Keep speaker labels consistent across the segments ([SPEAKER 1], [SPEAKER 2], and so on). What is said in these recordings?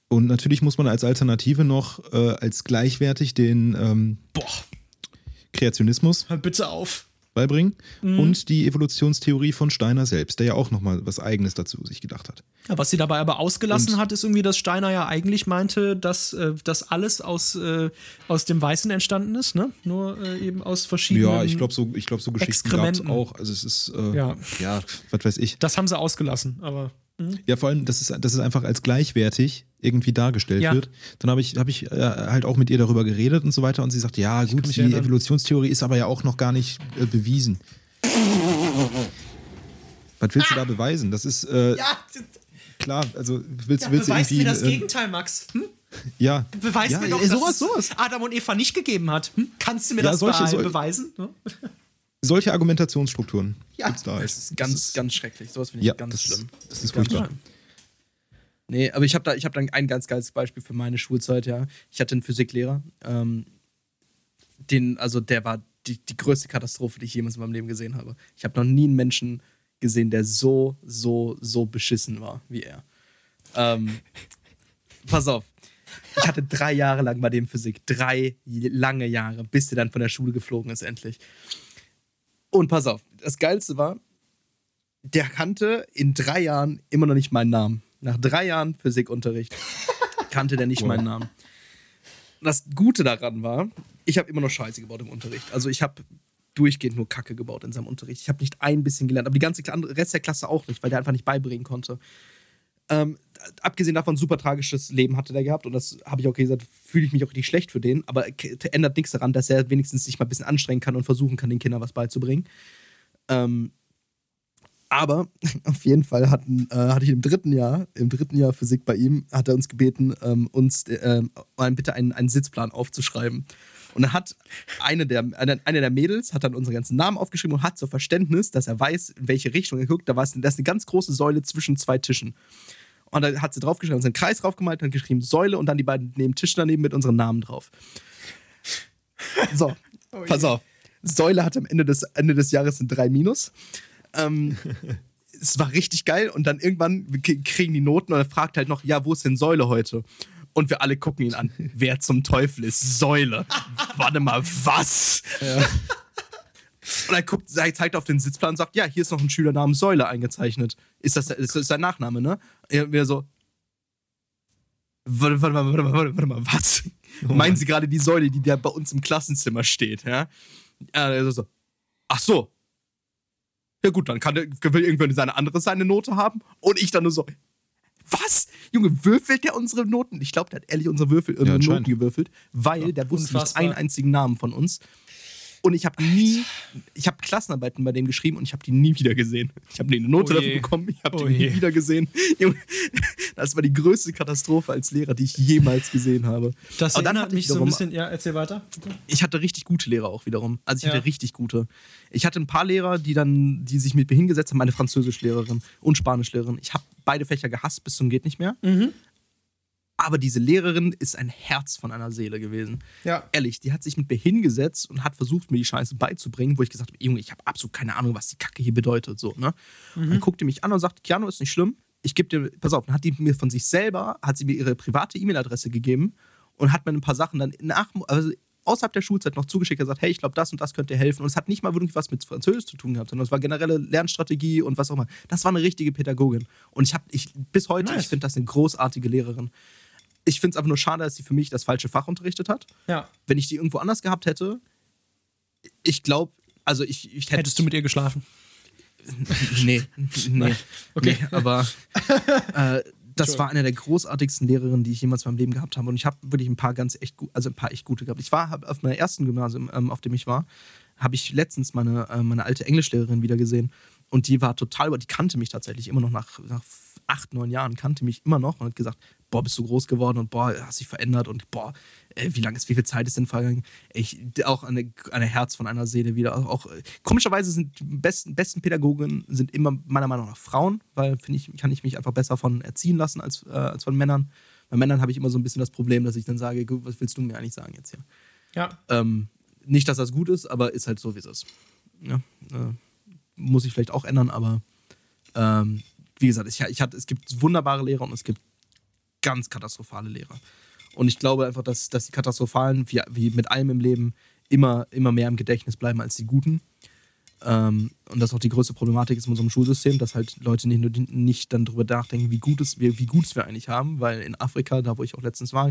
[SPEAKER 1] Und natürlich muss man als Alternative noch als gleichwertig den Kreationismus
[SPEAKER 2] Hör bitte auf.
[SPEAKER 1] beibringen und die Evolutionstheorie von Steiner selbst, der ja auch nochmal was Eigenes dazu sich gedacht hat.
[SPEAKER 2] Ja, was sie dabei aber ausgelassen hat, ist irgendwie, dass Steiner ja eigentlich meinte, dass das alles aus dem Weißen entstanden ist, ne? Nur eben aus verschiedenen
[SPEAKER 1] Ja, ich glaube, so Geschichten gab es
[SPEAKER 2] Exkrementen.
[SPEAKER 1] auch. Also es ist,
[SPEAKER 2] Ja.
[SPEAKER 1] was weiß ich.
[SPEAKER 2] Das haben sie ausgelassen, aber
[SPEAKER 1] Ja, vor allem, dass es einfach als gleichwertig irgendwie dargestellt wird. Dann habe ich halt auch mit ihr darüber geredet und so weiter und sie sagt, ja gut, die Evolutionstheorie ist aber ja auch noch gar nicht bewiesen. Was willst du da beweisen? Das ist klar, also willst du
[SPEAKER 2] beweist
[SPEAKER 1] irgendwie...
[SPEAKER 2] mir das Gegenteil, Max.
[SPEAKER 1] Ja.
[SPEAKER 2] Beweist mir doch, dass es Adam und Eva nicht gegeben hat. Kannst du mir das beweisen? Ne?
[SPEAKER 1] Solche Argumentationsstrukturen
[SPEAKER 3] Ja,
[SPEAKER 1] gibt's da.
[SPEAKER 3] das ist ganz schrecklich. Sowas finde ich ganz schlimm.
[SPEAKER 1] Das ist furchtbar.
[SPEAKER 3] Nee, aber ich hab da ein ganz geiles Beispiel für meine Schulzeit, ja. Ich hatte einen Physiklehrer, der war die größte Katastrophe, die ich jemals in meinem Leben gesehen habe. Ich habe noch nie einen Menschen gesehen, der so beschissen war wie er. Pass auf. Ich hatte 3 Jahre lang bei dem Physik. 3 lange Jahre, bis der dann von der Schule geflogen ist, endlich. Und pass auf, das Geilste war, der kannte in 3 Jahren immer noch nicht meinen Namen. Nach 3 Jahren Physikunterricht kannte der nicht meinen Namen. Das Gute daran war, ich habe immer noch Scheiße gebaut im Unterricht. Also ich habe durchgehend nur Kacke gebaut in seinem Unterricht. Ich habe nicht ein bisschen gelernt, aber die ganze Rest der Klasse auch nicht, weil der einfach nicht beibringen konnte. Abgesehen davon, super tragisches Leben hatte der gehabt und das habe ich auch gesagt, fühle ich mich auch richtig schlecht für den, aber ändert nichts daran, dass er wenigstens sich mal ein bisschen anstrengen kann und versuchen kann, den Kindern was beizubringen. Aber auf jeden Fall hatte ich im dritten Jahr Physik bei ihm, hat er uns gebeten, uns bitte einen Sitzplan aufzuschreiben. Und dann hat eine der Mädels hat dann unsere ganzen Namen aufgeschrieben und hat zur Verständnis, dass er weiß, in welche Richtung er guckt. Da ist eine ganz große Säule zwischen 2 Tischen. Und da hat sie draufgeschrieben, einen Kreis draufgemalt, dann geschrieben Säule und dann die beiden neben Tisch daneben mit unseren Namen drauf. So, pass auf. Säule hat am Ende des Jahres ein 3-. Es war richtig geil und dann irgendwann kriegen die Noten und er fragt halt noch, ja, wo ist denn Säule heute? Und wir alle gucken ihn an. Wer zum Teufel ist Säule? Warte mal, was? Ja. Und er zeigt auf den Sitzplan und sagt, ja, hier ist noch ein Schüler namens Säule eingezeichnet. Ist sein Nachname, ne? Wir so, warte mal, was? Meinen Sie gerade die Säule, die da bei uns im Klassenzimmer steht, ja? So, ach so. Ja gut, dann will irgendwann seine Note haben und ich dann nur so, was? Junge, würfelt der unsere Noten? Ich glaube, der hat ehrlich unsere Noten gewürfelt, weil der wusste nicht einen einzigen Namen von uns. Und ich habe Klassenarbeiten bei dem geschrieben und ich habe die nie wieder gesehen. Ich habe eine Note dafür bekommen, ich habe die nie wieder gesehen. Junge, das war die größte Katastrophe als Lehrer, die ich jemals gesehen habe.
[SPEAKER 2] Das erinnert mich so ein bisschen, ja, erzähl weiter. Bitte.
[SPEAKER 3] Ich hatte richtig gute Lehrer auch wiederum. Also ich hatte richtig gute. Ich hatte ein paar Lehrer, die sich mit mir hingesetzt haben, meine Französischlehrerin und Spanischlehrerin. Ich habe beide Fächer gehasst bis zum geht nicht mehr. Mhm. Aber diese Lehrerin ist ein Herz von einer Seele gewesen. Ja. Ehrlich, die hat sich mit mir hingesetzt und hat versucht, mir die Scheiße beizubringen, wo ich gesagt habe, Junge, ich habe absolut keine Ahnung, was die Kacke hier bedeutet. So, ne? Und dann guckt die mich an und sagt, Keanu, ist nicht schlimm. Ich gebe dir, pass auf, dann hat sie mir ihre private E-Mail-Adresse gegeben und hat mir ein paar Sachen dann außerhalb der Schulzeit noch zugeschickt und gesagt, hey, ich glaube, das und das könnte dir helfen. Und es hat nicht mal wirklich was mit Französisch zu tun gehabt, sondern es war generelle Lernstrategie und was auch immer. Das war eine richtige Pädagogin. Und bis heute, ich finde das eine großartige Lehrerin. Ich finde es einfach nur schade, dass sie für mich das falsche Fach unterrichtet hat. Ja. Wenn ich die irgendwo anders gehabt hätte, ich glaube, also ich hätte...
[SPEAKER 2] Hättest du mit ihr geschlafen?
[SPEAKER 3] Nee. Okay. Nee, aber das war eine der großartigsten Lehrerinnen, die ich jemals in meinem Leben gehabt habe. Und ich habe wirklich ein paar echt gute gehabt. Ich war auf meiner ersten Gymnasium, auf dem ich war, habe ich letztens meine alte Englischlehrerin wieder gesehen. Und die war total, die kannte mich tatsächlich immer noch nach 8, 9 Jahren, kannte mich immer noch und hat gesagt, boah, bist du groß geworden und boah, hast dich verändert und boah, wie viel Zeit ist denn vergangen? Auch eine Herz von einer Seele wieder. Auch komischerweise sind die besten Pädagogen sind immer meiner Meinung nach Frauen, weil, finde ich, kann ich mich einfach besser von erziehen lassen als von Männern. Bei Männern habe ich immer so ein bisschen das Problem, dass ich dann sage, was willst du mir eigentlich sagen jetzt hier? Ja. Nicht, dass das gut ist, aber ist halt so, wie es ist. Ja, muss ich vielleicht auch ändern, aber wie gesagt, es gibt wunderbare Lehrer und es gibt ganz katastrophale Lehrer. Und ich glaube einfach, dass die katastrophalen, wie mit allem im Leben, immer mehr im Gedächtnis bleiben als die guten. Und das ist auch die größte Problematik ist in unserem Schulsystem, dass halt Leute nicht dann darüber nachdenken, wie gut wir eigentlich haben, weil in Afrika, da wo ich auch letztens war,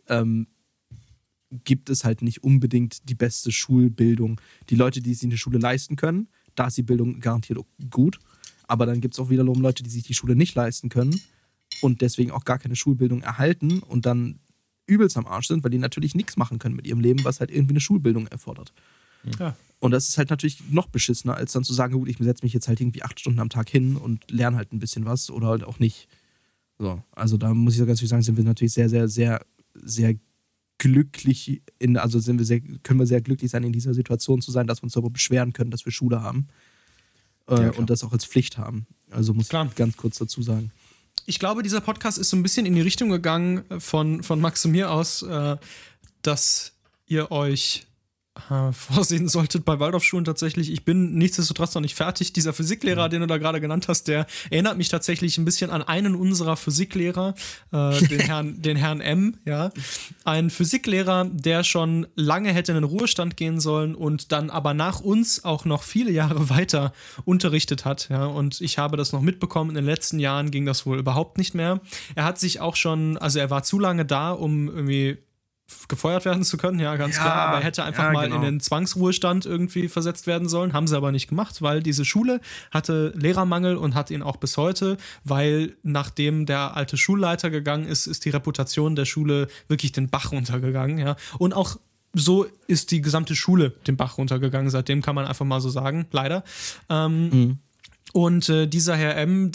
[SPEAKER 3] gibt es halt nicht unbedingt die beste Schulbildung. Die Leute, die sich eine Schule leisten können, da ist die Bildung garantiert gut. Aber dann gibt es auch wiederum Leute, die sich die Schule nicht leisten können und deswegen auch gar keine Schulbildung erhalten und dann übelst am Arsch sind, weil die natürlich nichts machen können mit ihrem Leben, was halt irgendwie eine Schulbildung erfordert.
[SPEAKER 2] Ja.
[SPEAKER 3] Und das ist halt natürlich noch beschissener, als dann zu sagen, gut, ich setze mich jetzt halt irgendwie 8 Stunden am Tag hin und lerne halt ein bisschen was oder halt auch nicht. So, also da muss ich so ganz ehrlich sagen, sind wir natürlich sehr, sehr, sehr, sehr glücklich, können wir sehr glücklich sein, in dieser Situation zu sein, dass wir uns darüber beschweren können, dass wir Schule haben und das auch als Pflicht haben. Also muss ich ganz kurz dazu sagen.
[SPEAKER 2] Ich glaube, dieser Podcast ist so ein bisschen in die Richtung gegangen von Max und mir aus, dass ihr euch vorsehen solltet bei Waldorfschulen tatsächlich. Ich bin nichtsdestotrotz noch nicht fertig. Dieser Physiklehrer, den du da gerade genannt hast, der erinnert mich tatsächlich ein bisschen an einen unserer Physiklehrer, den Herrn M. Ja, ein Physiklehrer, der schon lange hätte in den Ruhestand gehen sollen und dann aber nach uns auch noch viele Jahre weiter unterrichtet hat. Ja, und ich habe das noch mitbekommen. In den letzten Jahren ging das wohl überhaupt nicht mehr. Er hat sich auch schon, also er war zu lange da, um irgendwie gefeuert werden zu können, ja, ganz klar, aber er hätte einfach mal in den Zwangsruhestand irgendwie versetzt werden sollen, haben sie aber nicht gemacht, weil diese Schule hatte Lehrermangel und hat ihn auch bis heute, weil nachdem der alte Schulleiter gegangen ist, ist die Reputation der Schule wirklich den Bach runtergegangen, ja, und auch so ist die gesamte Schule den Bach runtergegangen, seitdem kann man einfach mal so sagen, leider. Und dieser Herr M.,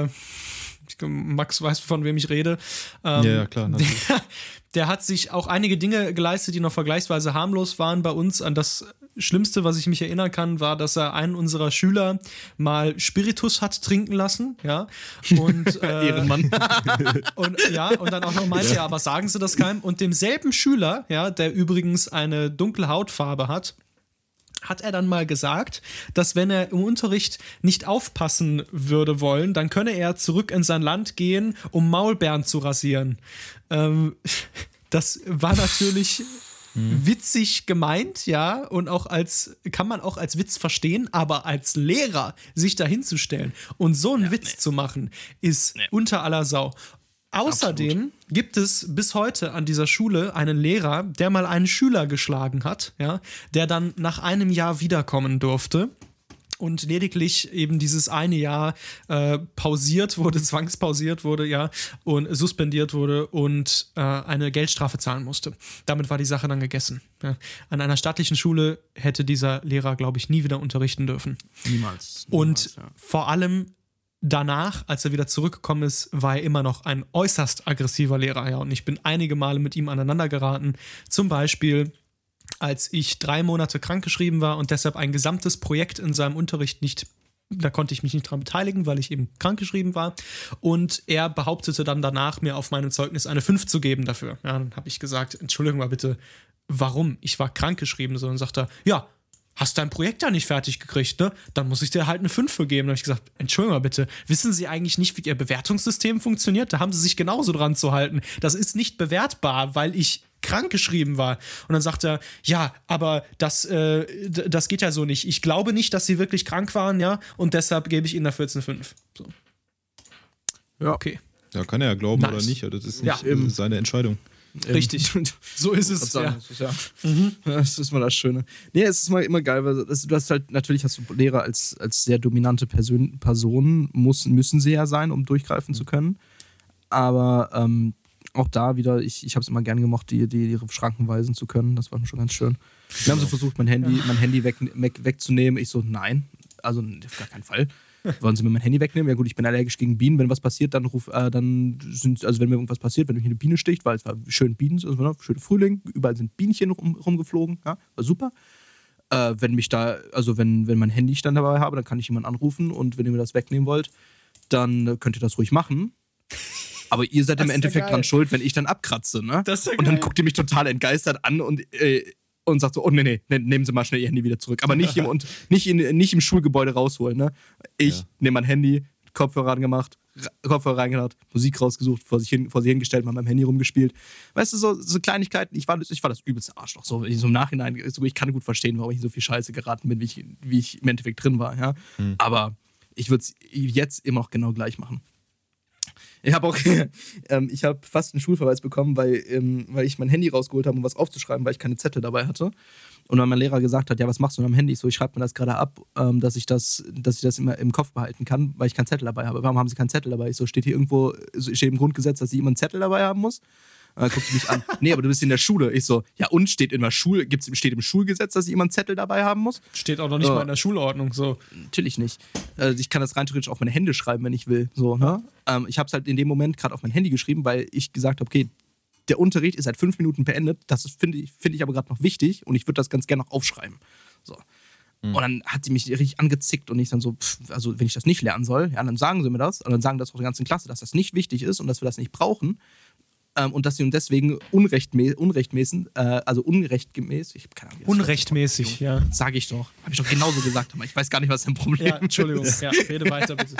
[SPEAKER 2] Max weiß, von wem ich rede.
[SPEAKER 1] Ja, klar.
[SPEAKER 2] Der hat sich auch einige Dinge geleistet, die noch vergleichsweise harmlos waren bei uns. An das Schlimmste, was ich mich erinnern kann, war, dass er einen unserer Schüler mal Spiritus hat trinken lassen. Ja. Und,
[SPEAKER 3] Ehrenmann.
[SPEAKER 2] und dann auch noch meinte, ja, aber sagen Sie das keinem. Und demselben Schüler, ja, der übrigens eine dunkle Hautfarbe hat er dann mal gesagt, dass wenn er im Unterricht nicht aufpassen würde wollen, dann könne er zurück in sein Land gehen, um Maulbeeren zu rasieren. Das war natürlich witzig gemeint, ja, und kann man auch als Witz verstehen, aber als Lehrer sich dahinzustellen und so einen Witz zu machen, ist unter aller Sau. Außerdem gibt es bis heute an dieser Schule einen Lehrer, der mal einen Schüler geschlagen hat, ja, der dann nach einem Jahr wiederkommen durfte und lediglich eben dieses eine Jahr zwangspausiert wurde, ja, und suspendiert wurde und eine Geldstrafe zahlen musste. Damit war die Sache dann gegessen. Ja. An einer staatlichen Schule hätte dieser Lehrer, glaube ich, nie wieder unterrichten dürfen.
[SPEAKER 3] Niemals.
[SPEAKER 2] Und vor allem danach, als er wieder zurückgekommen ist, war er immer noch ein äußerst aggressiver Lehrer. Ja, und ich bin einige Male mit ihm aneinander geraten. Zum Beispiel, als ich 3 Monate krankgeschrieben war und deshalb ein gesamtes Projekt in seinem Unterricht da konnte ich mich nicht dran beteiligen, weil ich eben krankgeschrieben war. Und er behauptete dann danach, mir auf meinem Zeugnis eine 5 zu geben dafür. Ja, dann habe ich gesagt, Entschuldigung mal bitte, warum? Ich war krankgeschrieben. So, und sagt er, ja, hast dein Projekt ja nicht fertig gekriegt, ne? Dann muss ich dir halt eine 5 für geben. Dann habe ich gesagt, Entschuldigung mal bitte, wissen Sie eigentlich nicht, wie Ihr Bewertungssystem funktioniert? Da haben Sie sich genauso dran zu halten. Das ist nicht bewertbar, weil ich krankgeschrieben war. Und dann sagt er, ja, aber das geht ja so nicht. Ich glaube nicht, dass Sie wirklich krank waren, ja, und deshalb gebe ich Ihnen dafür jetzt eine 5. So.
[SPEAKER 3] Ja.
[SPEAKER 2] Okay.
[SPEAKER 1] Ja, kann er ja glauben oder nicht. Das ist nicht seine Entscheidung.
[SPEAKER 2] Richtig. So ist es.
[SPEAKER 3] Das ist mal das Schöne. Nee, es ist mal immer geil, weil du hast halt, natürlich hast du Lehrer als sehr dominante Personen, müssen sie ja sein, um durchgreifen zu können. Aber auch da wieder, ich habe es immer gern gemocht, die ihre Schranken weisen zu können. Das war schon ganz schön. Wir haben so versucht, mein Handy wegzunehmen. Ich so, nein, also auf gar keinen Fall. Wollen Sie mir mein Handy wegnehmen? Ja gut, ich bin allergisch gegen Bienen. Wenn was passiert, wenn mir irgendwas passiert, wenn mich eine Biene sticht, weil es war schön schön Frühling, überall sind Bienchen rumgeflogen, ja, war super. Wenn mein Handy ich dann dabei habe, dann kann ich jemanden anrufen und wenn ihr mir das wegnehmen wollt, dann könnt ihr das ruhig machen. Aber ihr seid im Endeffekt dran schuld, wenn ich dann abkratze, ne? Und dann guckt ihr mich total entgeistert an und sagt so, oh nee, nehmen Sie mal schnell Ihr Handy wieder zurück. Aber nicht im Schulgebäude rausholen, ne? Ich nehme mein Handy, Kopfhörer angemacht, Kopfhörer reingehauen, Musik rausgesucht, vor sie hingestellt, mal mit meinem Handy rumgespielt. Weißt du, so Kleinigkeiten, ich war das übelste Arschloch. So im Nachhinein, ich kann gut verstehen, warum ich in so viel Scheiße geraten bin, wie ich im Endeffekt drin war. Ja? Aber ich würde es jetzt immer noch genau gleich machen. Ich habe fast einen Schulverweis bekommen, weil ich mein Handy rausgeholt habe, um was aufzuschreiben, weil ich keine Zettel dabei hatte. Und dann mein Lehrer gesagt hat, ja, was machst du mit deinem Handy? Ich so, ich schreibe mir das gerade ab, dass ich das immer im Kopf behalten kann, weil ich keinen Zettel dabei habe. Warum haben Sie keinen Zettel dabei? Ich so, steht im Grundgesetz, dass ich immer einen Zettel dabei haben muss? Und dann guckt sie mich an, nee, aber du bist in der Schule. Ich so, ja und, steht im Schulgesetz, dass ich immer einen Zettel dabei haben muss?
[SPEAKER 2] Steht auch noch nicht mal in der Schulordnung, so.
[SPEAKER 3] Natürlich nicht. Ich kann das rein theoretisch auf meine Hände schreiben, wenn ich will. So, ne? Ich habe es halt in dem Moment gerade auf mein Handy geschrieben, weil ich gesagt habe, okay, der Unterricht ist seit 5 Minuten beendet, das finde ich aber gerade noch wichtig und ich würde das ganz gerne noch aufschreiben. So. Und dann hat sie mich richtig angezickt und ich dann so, also wenn ich das nicht lernen soll, ja, dann sagen sie mir das und dann sagen das auch der ganzen Klasse, dass das nicht wichtig ist und dass wir das nicht brauchen. Und dass sie deswegen unrechtmäßig, ich keine Ahnung,
[SPEAKER 2] unrechtmäßig, ja.
[SPEAKER 3] Sage ich doch. Habe ich doch genauso gesagt, aber ich weiß gar nicht, was dein Problem ist.
[SPEAKER 2] Ja, Entschuldigung, ja, rede weiter bitte.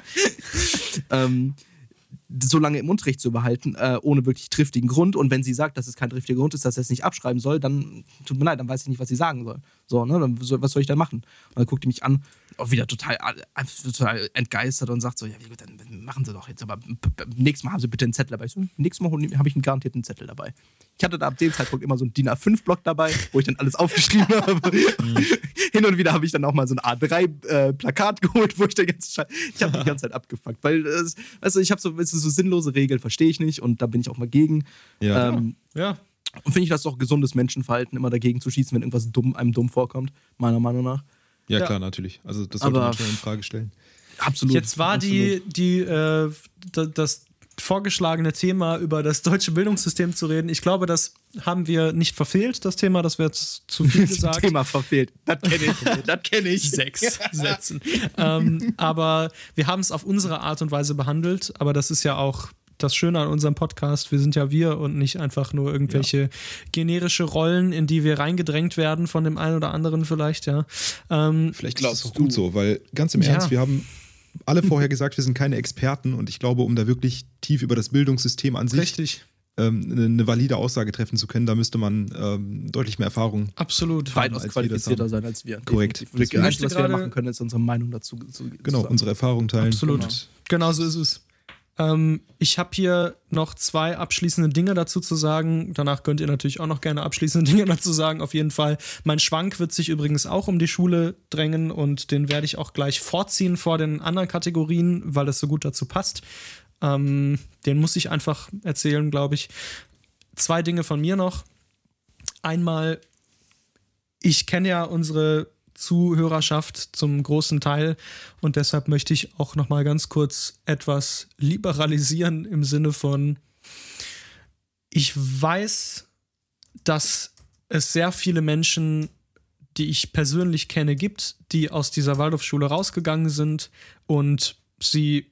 [SPEAKER 3] So lange im Unterricht zu behalten, ohne wirklich triftigen Grund. Und wenn sie sagt, dass es kein triftiger Grund ist, dass er es nicht abschreiben soll, dann tut mir leid, dann weiß ich nicht, was sie sagen soll. So, ne? Was soll ich dann machen? Und dann guckt die mich an, auch wieder total entgeistert und sagt so, ja, wie gut, dann machen sie doch jetzt. Aber nächstes Mal haben sie bitte einen Zettel dabei. So, nächstes Mal habe ich garantiert einen Zettel dabei. Ich hatte da ab dem Zeitpunkt immer so einen DIN A5-Block dabei, wo ich dann alles aufgeschrieben habe. Hin und wieder habe ich dann auch mal so ein A3-Plakat geholt, wo ich die ganze Zeit abgefuckt. Weil, weißt du, ich habe so sinnlose Regeln, verstehe ich nicht und da bin ich auch mal gegen.
[SPEAKER 2] Ja.
[SPEAKER 3] Und finde ich das doch gesundes Menschenverhalten, immer dagegen zu schießen, wenn irgendwas einem dumm vorkommt, meiner Meinung nach.
[SPEAKER 1] Ja, klar, natürlich. Also das sollte man schon in Frage stellen.
[SPEAKER 3] Absolut.
[SPEAKER 2] Jetzt war das vorgeschlagene Thema, über das deutsche Bildungssystem zu reden. Ich glaube, das haben wir nicht verfehlt, das Thema. Das wäre jetzt zu viel gesagt.
[SPEAKER 3] Das Thema verfehlt. Das kenne ich.
[SPEAKER 2] 6 Sätzen. Aber wir haben es auf unsere Art und Weise behandelt. Aber das ist ja auch das Schöne an unserem Podcast. Wir sind ja wir und nicht einfach nur irgendwelche generische Rollen, in die wir reingedrängt werden von dem einen oder anderen vielleicht. Ja.
[SPEAKER 1] Vielleicht ist es auch gut so, weil ganz im Ernst, wir haben alle vorher gesagt, wir sind keine Experten und ich glaube, um da wirklich tief über das Bildungssystem an sich eine valide Aussage treffen zu können, da müsste man deutlich mehr Erfahrung
[SPEAKER 2] Absolut.
[SPEAKER 3] weitaus qualifizierter sein als wir.
[SPEAKER 1] Korrekt.
[SPEAKER 3] Das Einzige, was wir machen können, ist unsere Meinung dazu
[SPEAKER 1] genau, unsere Erfahrung teilen.
[SPEAKER 2] Absolut. Genau so ist es. Ich habe hier noch 2 abschließende Dinge dazu zu sagen. Danach könnt ihr natürlich auch noch gerne abschließende Dinge dazu sagen, auf jeden Fall. Mein Schwank wird sich übrigens auch um die Schule drängen und den werde ich auch gleich vorziehen vor den anderen Kategorien, weil das so gut dazu passt. Den muss ich einfach erzählen, glaube ich. 2 Dinge von mir noch. Einmal, ich kenne ja unsere Zuhörerschaft zum großen Teil und deshalb möchte ich auch noch mal ganz kurz etwas liberalisieren im Sinne von, ich weiß, dass es sehr viele Menschen, die ich persönlich kenne, gibt, die aus dieser Waldorfschule rausgegangen sind und sie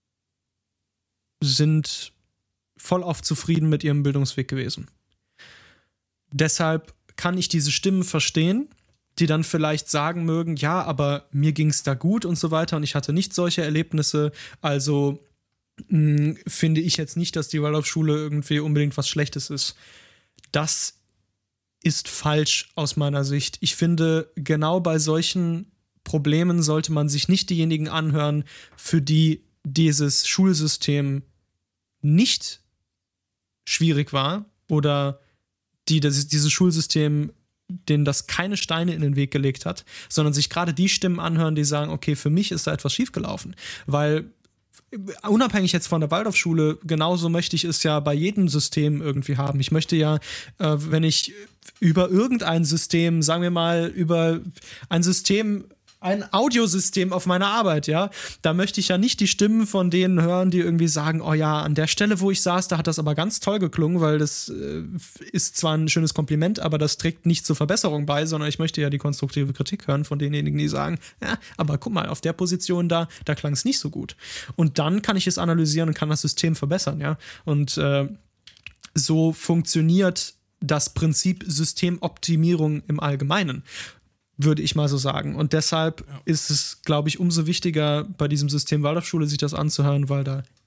[SPEAKER 2] sind vollauf zufrieden mit ihrem Bildungsweg gewesen. Deshalb kann ich diese Stimmen verstehen, die dann vielleicht sagen mögen, ja, aber mir ging es da gut und so weiter und ich hatte nicht solche Erlebnisse, also finde ich jetzt nicht, dass die Waldorfschule irgendwie unbedingt was Schlechtes ist. Das ist falsch aus meiner Sicht. Ich finde, genau bei solchen Problemen sollte man sich nicht diejenigen anhören, für die dieses Schulsystem nicht schwierig war oder die dieses Schulsystem, denen das keine Steine in den Weg gelegt hat, sondern sich gerade die Stimmen anhören, die sagen, okay, für mich ist da etwas schiefgelaufen. Weil unabhängig jetzt von der Waldorfschule, genauso möchte ich es ja bei jedem System irgendwie haben. Ich möchte ja, wenn ich über irgendein System, sagen wir mal, über ein System, ein Audiosystem auf meiner Arbeit, ja, da möchte ich ja nicht die Stimmen von denen hören, die irgendwie sagen, oh ja, an der Stelle, wo ich saß, da hat das aber ganz toll geklungen, weil das ist zwar ein schönes Kompliment, aber das trägt nicht zur Verbesserung bei, sondern ich möchte ja die konstruktive Kritik hören von denjenigen, die sagen, ja, aber guck mal, auf der Position da klang es nicht so gut. Und dann kann ich es analysieren und kann das System verbessern, ja. Und so funktioniert das Prinzip Systemoptimierung im Allgemeinen, würde ich mal so sagen. Und deshalb ist es, glaube ich, umso wichtiger, bei diesem System Waldorfschule sich das anzuhören, weil da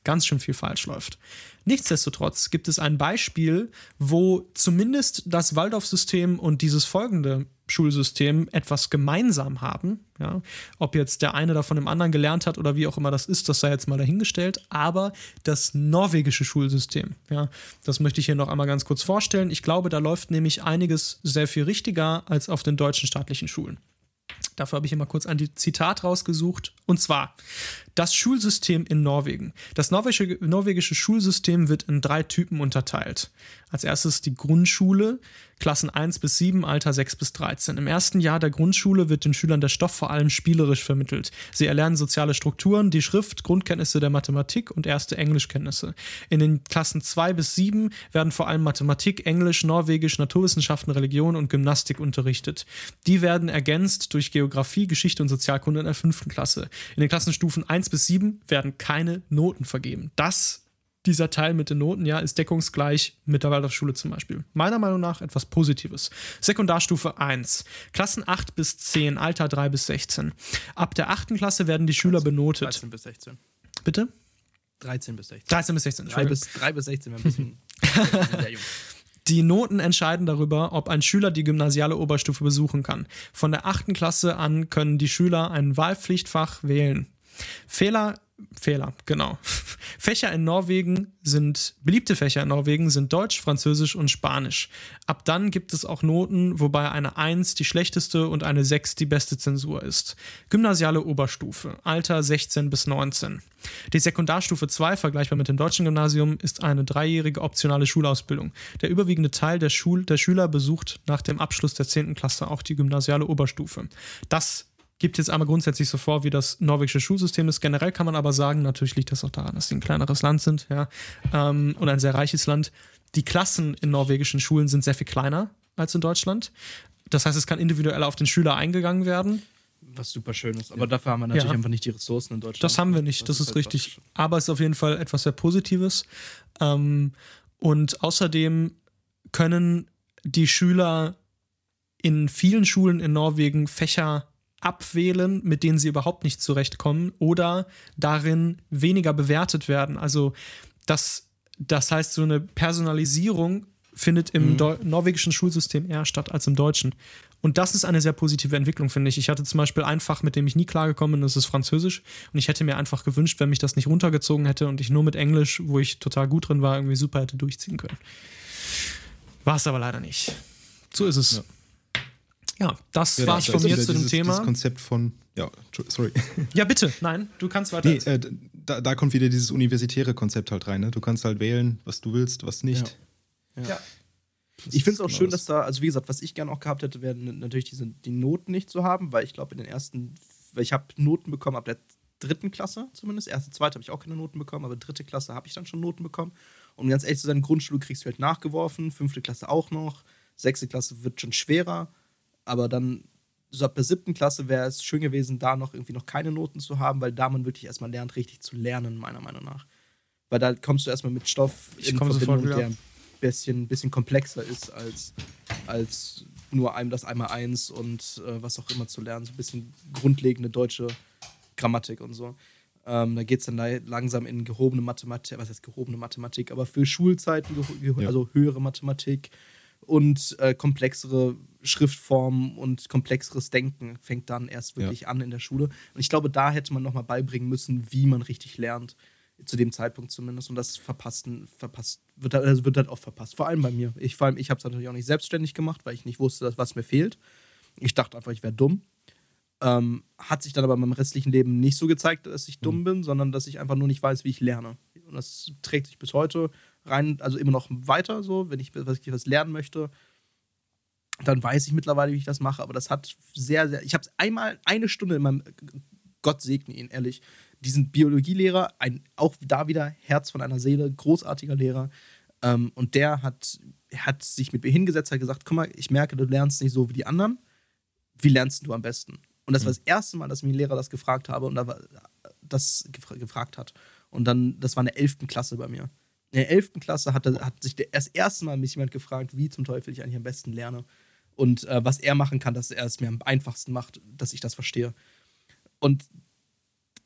[SPEAKER 2] ganz schön viel falsch läuft. Nichtsdestotrotz gibt es ein Beispiel, wo zumindest das Waldorf-System und dieses folgende Schulsystem etwas gemeinsam haben. Ja? Ob jetzt der eine davon dem anderen gelernt hat oder wie auch immer das ist, das sei jetzt mal dahingestellt. Aber das norwegische Schulsystem, ja, das möchte ich hier noch einmal ganz kurz vorstellen. Ich glaube, da läuft nämlich einiges sehr viel richtiger als auf den deutschen staatlichen Schulen. Dafür habe ich hier mal kurz ein Zitat rausgesucht. Und zwar: Das Schulsystem in Norwegen. Das norwegische Schulsystem wird in 3 Typen unterteilt. Als erstes die Grundschule, Klassen 1 bis 7, Alter 6 bis 13. Im ersten Jahr der Grundschule wird den Schülern der Stoff vor allem spielerisch vermittelt. Sie erlernen soziale Strukturen, die Schrift, Grundkenntnisse der Mathematik und erste Englischkenntnisse. In den Klassen 2 bis 7 werden vor allem Mathematik, Englisch, Norwegisch, Naturwissenschaften, Religion und Gymnastik unterrichtet. Die werden ergänzt durch Geografie, Geschichte und Sozialkunde in der 5. Klasse. In den Klassenstufen 1 bis 7 werden keine Noten vergeben. Dieser Teil mit den Noten, ja, ist deckungsgleich mit der Waldorfschule zum Beispiel. Meiner Meinung nach etwas Positives. Sekundarstufe 1. Klassen 8 bis 10, Alter 3 bis 16. Ab der 8. Klasse werden die Schüler benotet.
[SPEAKER 3] 13 bis 16.
[SPEAKER 2] Bitte?
[SPEAKER 3] 13 bis 16.
[SPEAKER 2] 13 bis 16,
[SPEAKER 3] 3 bis 16 wäre ein bisschen sehr jung.
[SPEAKER 2] Die Noten entscheiden darüber, ob ein Schüler die gymnasiale Oberstufe besuchen kann. Von der 8. Klasse an können die Schüler ein Wahlpflichtfach wählen. Fächer in Norwegen beliebte Fächer in Norwegen sind Deutsch, Französisch und Spanisch. Ab dann gibt es auch Noten, wobei eine 1 die schlechteste und eine 6 die beste Zensur ist. Gymnasiale Oberstufe, Alter 16 bis 19. Die Sekundarstufe 2, vergleichbar mit dem deutschen Gymnasium, ist eine 3-jährige optionale Schulausbildung. Der überwiegende Teil der Schüler besucht nach dem Abschluss der 10. Klasse auch die gymnasiale Oberstufe. Das gibt jetzt einmal grundsätzlich so vor, wie das norwegische Schulsystem ist. Generell kann man aber sagen, natürlich liegt das auch daran, dass sie ein kleineres Land sind, ja, und ein sehr reiches Land. Die Klassen in norwegischen Schulen sind sehr viel kleiner als in Deutschland. Das heißt, es kann individuell auf den Schüler eingegangen werden.
[SPEAKER 3] Was super schön ist. Aber dafür haben wir natürlich einfach nicht die Ressourcen in Deutschland.
[SPEAKER 2] Das haben wir nicht, das ist halt richtig. Aber es ist auf jeden Fall etwas sehr Positives. Und außerdem können die Schüler in vielen Schulen in Norwegen Fächer abwählen, mit denen sie überhaupt nicht zurechtkommen oder darin weniger bewertet werden. Also das heißt, so eine Personalisierung findet im norwegischen Schulsystem eher statt als im deutschen. Und das ist eine sehr positive Entwicklung, finde ich. Ich hatte zum Beispiel ein Fach, mit dem ich nie klargekommen bin, das ist Französisch. Und ich hätte mir einfach gewünscht, wenn mich das nicht runtergezogen hätte und ich nur mit Englisch, wo ich total gut drin war, irgendwie super hätte durchziehen können. War es aber leider nicht. So ist es. Ja, das war's von mir zu dem Thema.
[SPEAKER 1] Das Konzept von, sorry.
[SPEAKER 2] Ja, bitte, nein, du kannst weiter.
[SPEAKER 1] Nee, da kommt wieder dieses universitäre Konzept halt rein. Ne? Du kannst halt wählen, was du willst, was nicht.
[SPEAKER 3] Ja. Ich finde es auch schön, dass da, also wie gesagt, was ich gerne auch gehabt hätte, wäre natürlich die Noten nicht zu haben, weil ich glaube, ich habe Noten bekommen ab der 3. Klasse zumindest. 1., 2. habe ich auch keine Noten bekommen, aber 3. Klasse habe ich dann schon Noten bekommen. Und ganz ehrlich zu sein, Grundschule kriegst du halt nachgeworfen, 5. Klasse auch noch, 6. Klasse wird schon schwerer. Aber dann, so ab der 7. Klasse wäre es schön gewesen, da noch keine Noten zu haben, weil da man wirklich erstmal lernt, richtig zu lernen, meiner Meinung nach. Weil da kommst du erstmal mit Stoff in Verbindung, der ein bisschen komplexer ist, als nur das 1x1 und was auch immer zu lernen. So ein bisschen grundlegende deutsche Grammatik und so. Da geht es dann langsam in gehobene Mathematik, was heißt gehobene Mathematik, aber für Schulzeiten, also höhere Mathematik und komplexere Schriftformen und komplexeres Denken fängt dann erst wirklich an in der Schule. Und ich glaube, da hätte man nochmal beibringen müssen, wie man richtig lernt. Zu dem Zeitpunkt zumindest. Und das wird halt oft verpasst. Vor allem bei mir. Ich habe es natürlich auch nicht selbstständig gemacht, weil ich nicht wusste, was mir fehlt. Ich dachte einfach, ich wäre dumm. Hat sich dann aber in meinem restlichen Leben nicht so gezeigt, dass ich dumm bin, sondern dass ich einfach nur nicht weiß, wie ich lerne. Und das trägt sich bis heute rein, also immer noch weiter so, wenn ich was lernen möchte, dann weiß ich mittlerweile, wie ich das mache, aber das hat ich habe einmal eine Stunde in meinem, Gott segne ihn, ehrlich, diesen Biologielehrer, auch da wieder Herz von einer Seele, großartiger Lehrer, und der hat sich mit mir hingesetzt, hat gesagt, guck mal, ich merke, du lernst nicht so wie die anderen, wie lernst du am besten? Und das war das erste Mal, dass mich ein Lehrer das gefragt habe und das gefragt hat. Und dann, das war in der 11. Klasse bei mir. In der 11. Klasse hat sich das erste Mal mich jemand gefragt, wie zum Teufel ich eigentlich am besten lerne. Und was er machen kann, dass er es mir am einfachsten macht, dass ich das verstehe. Und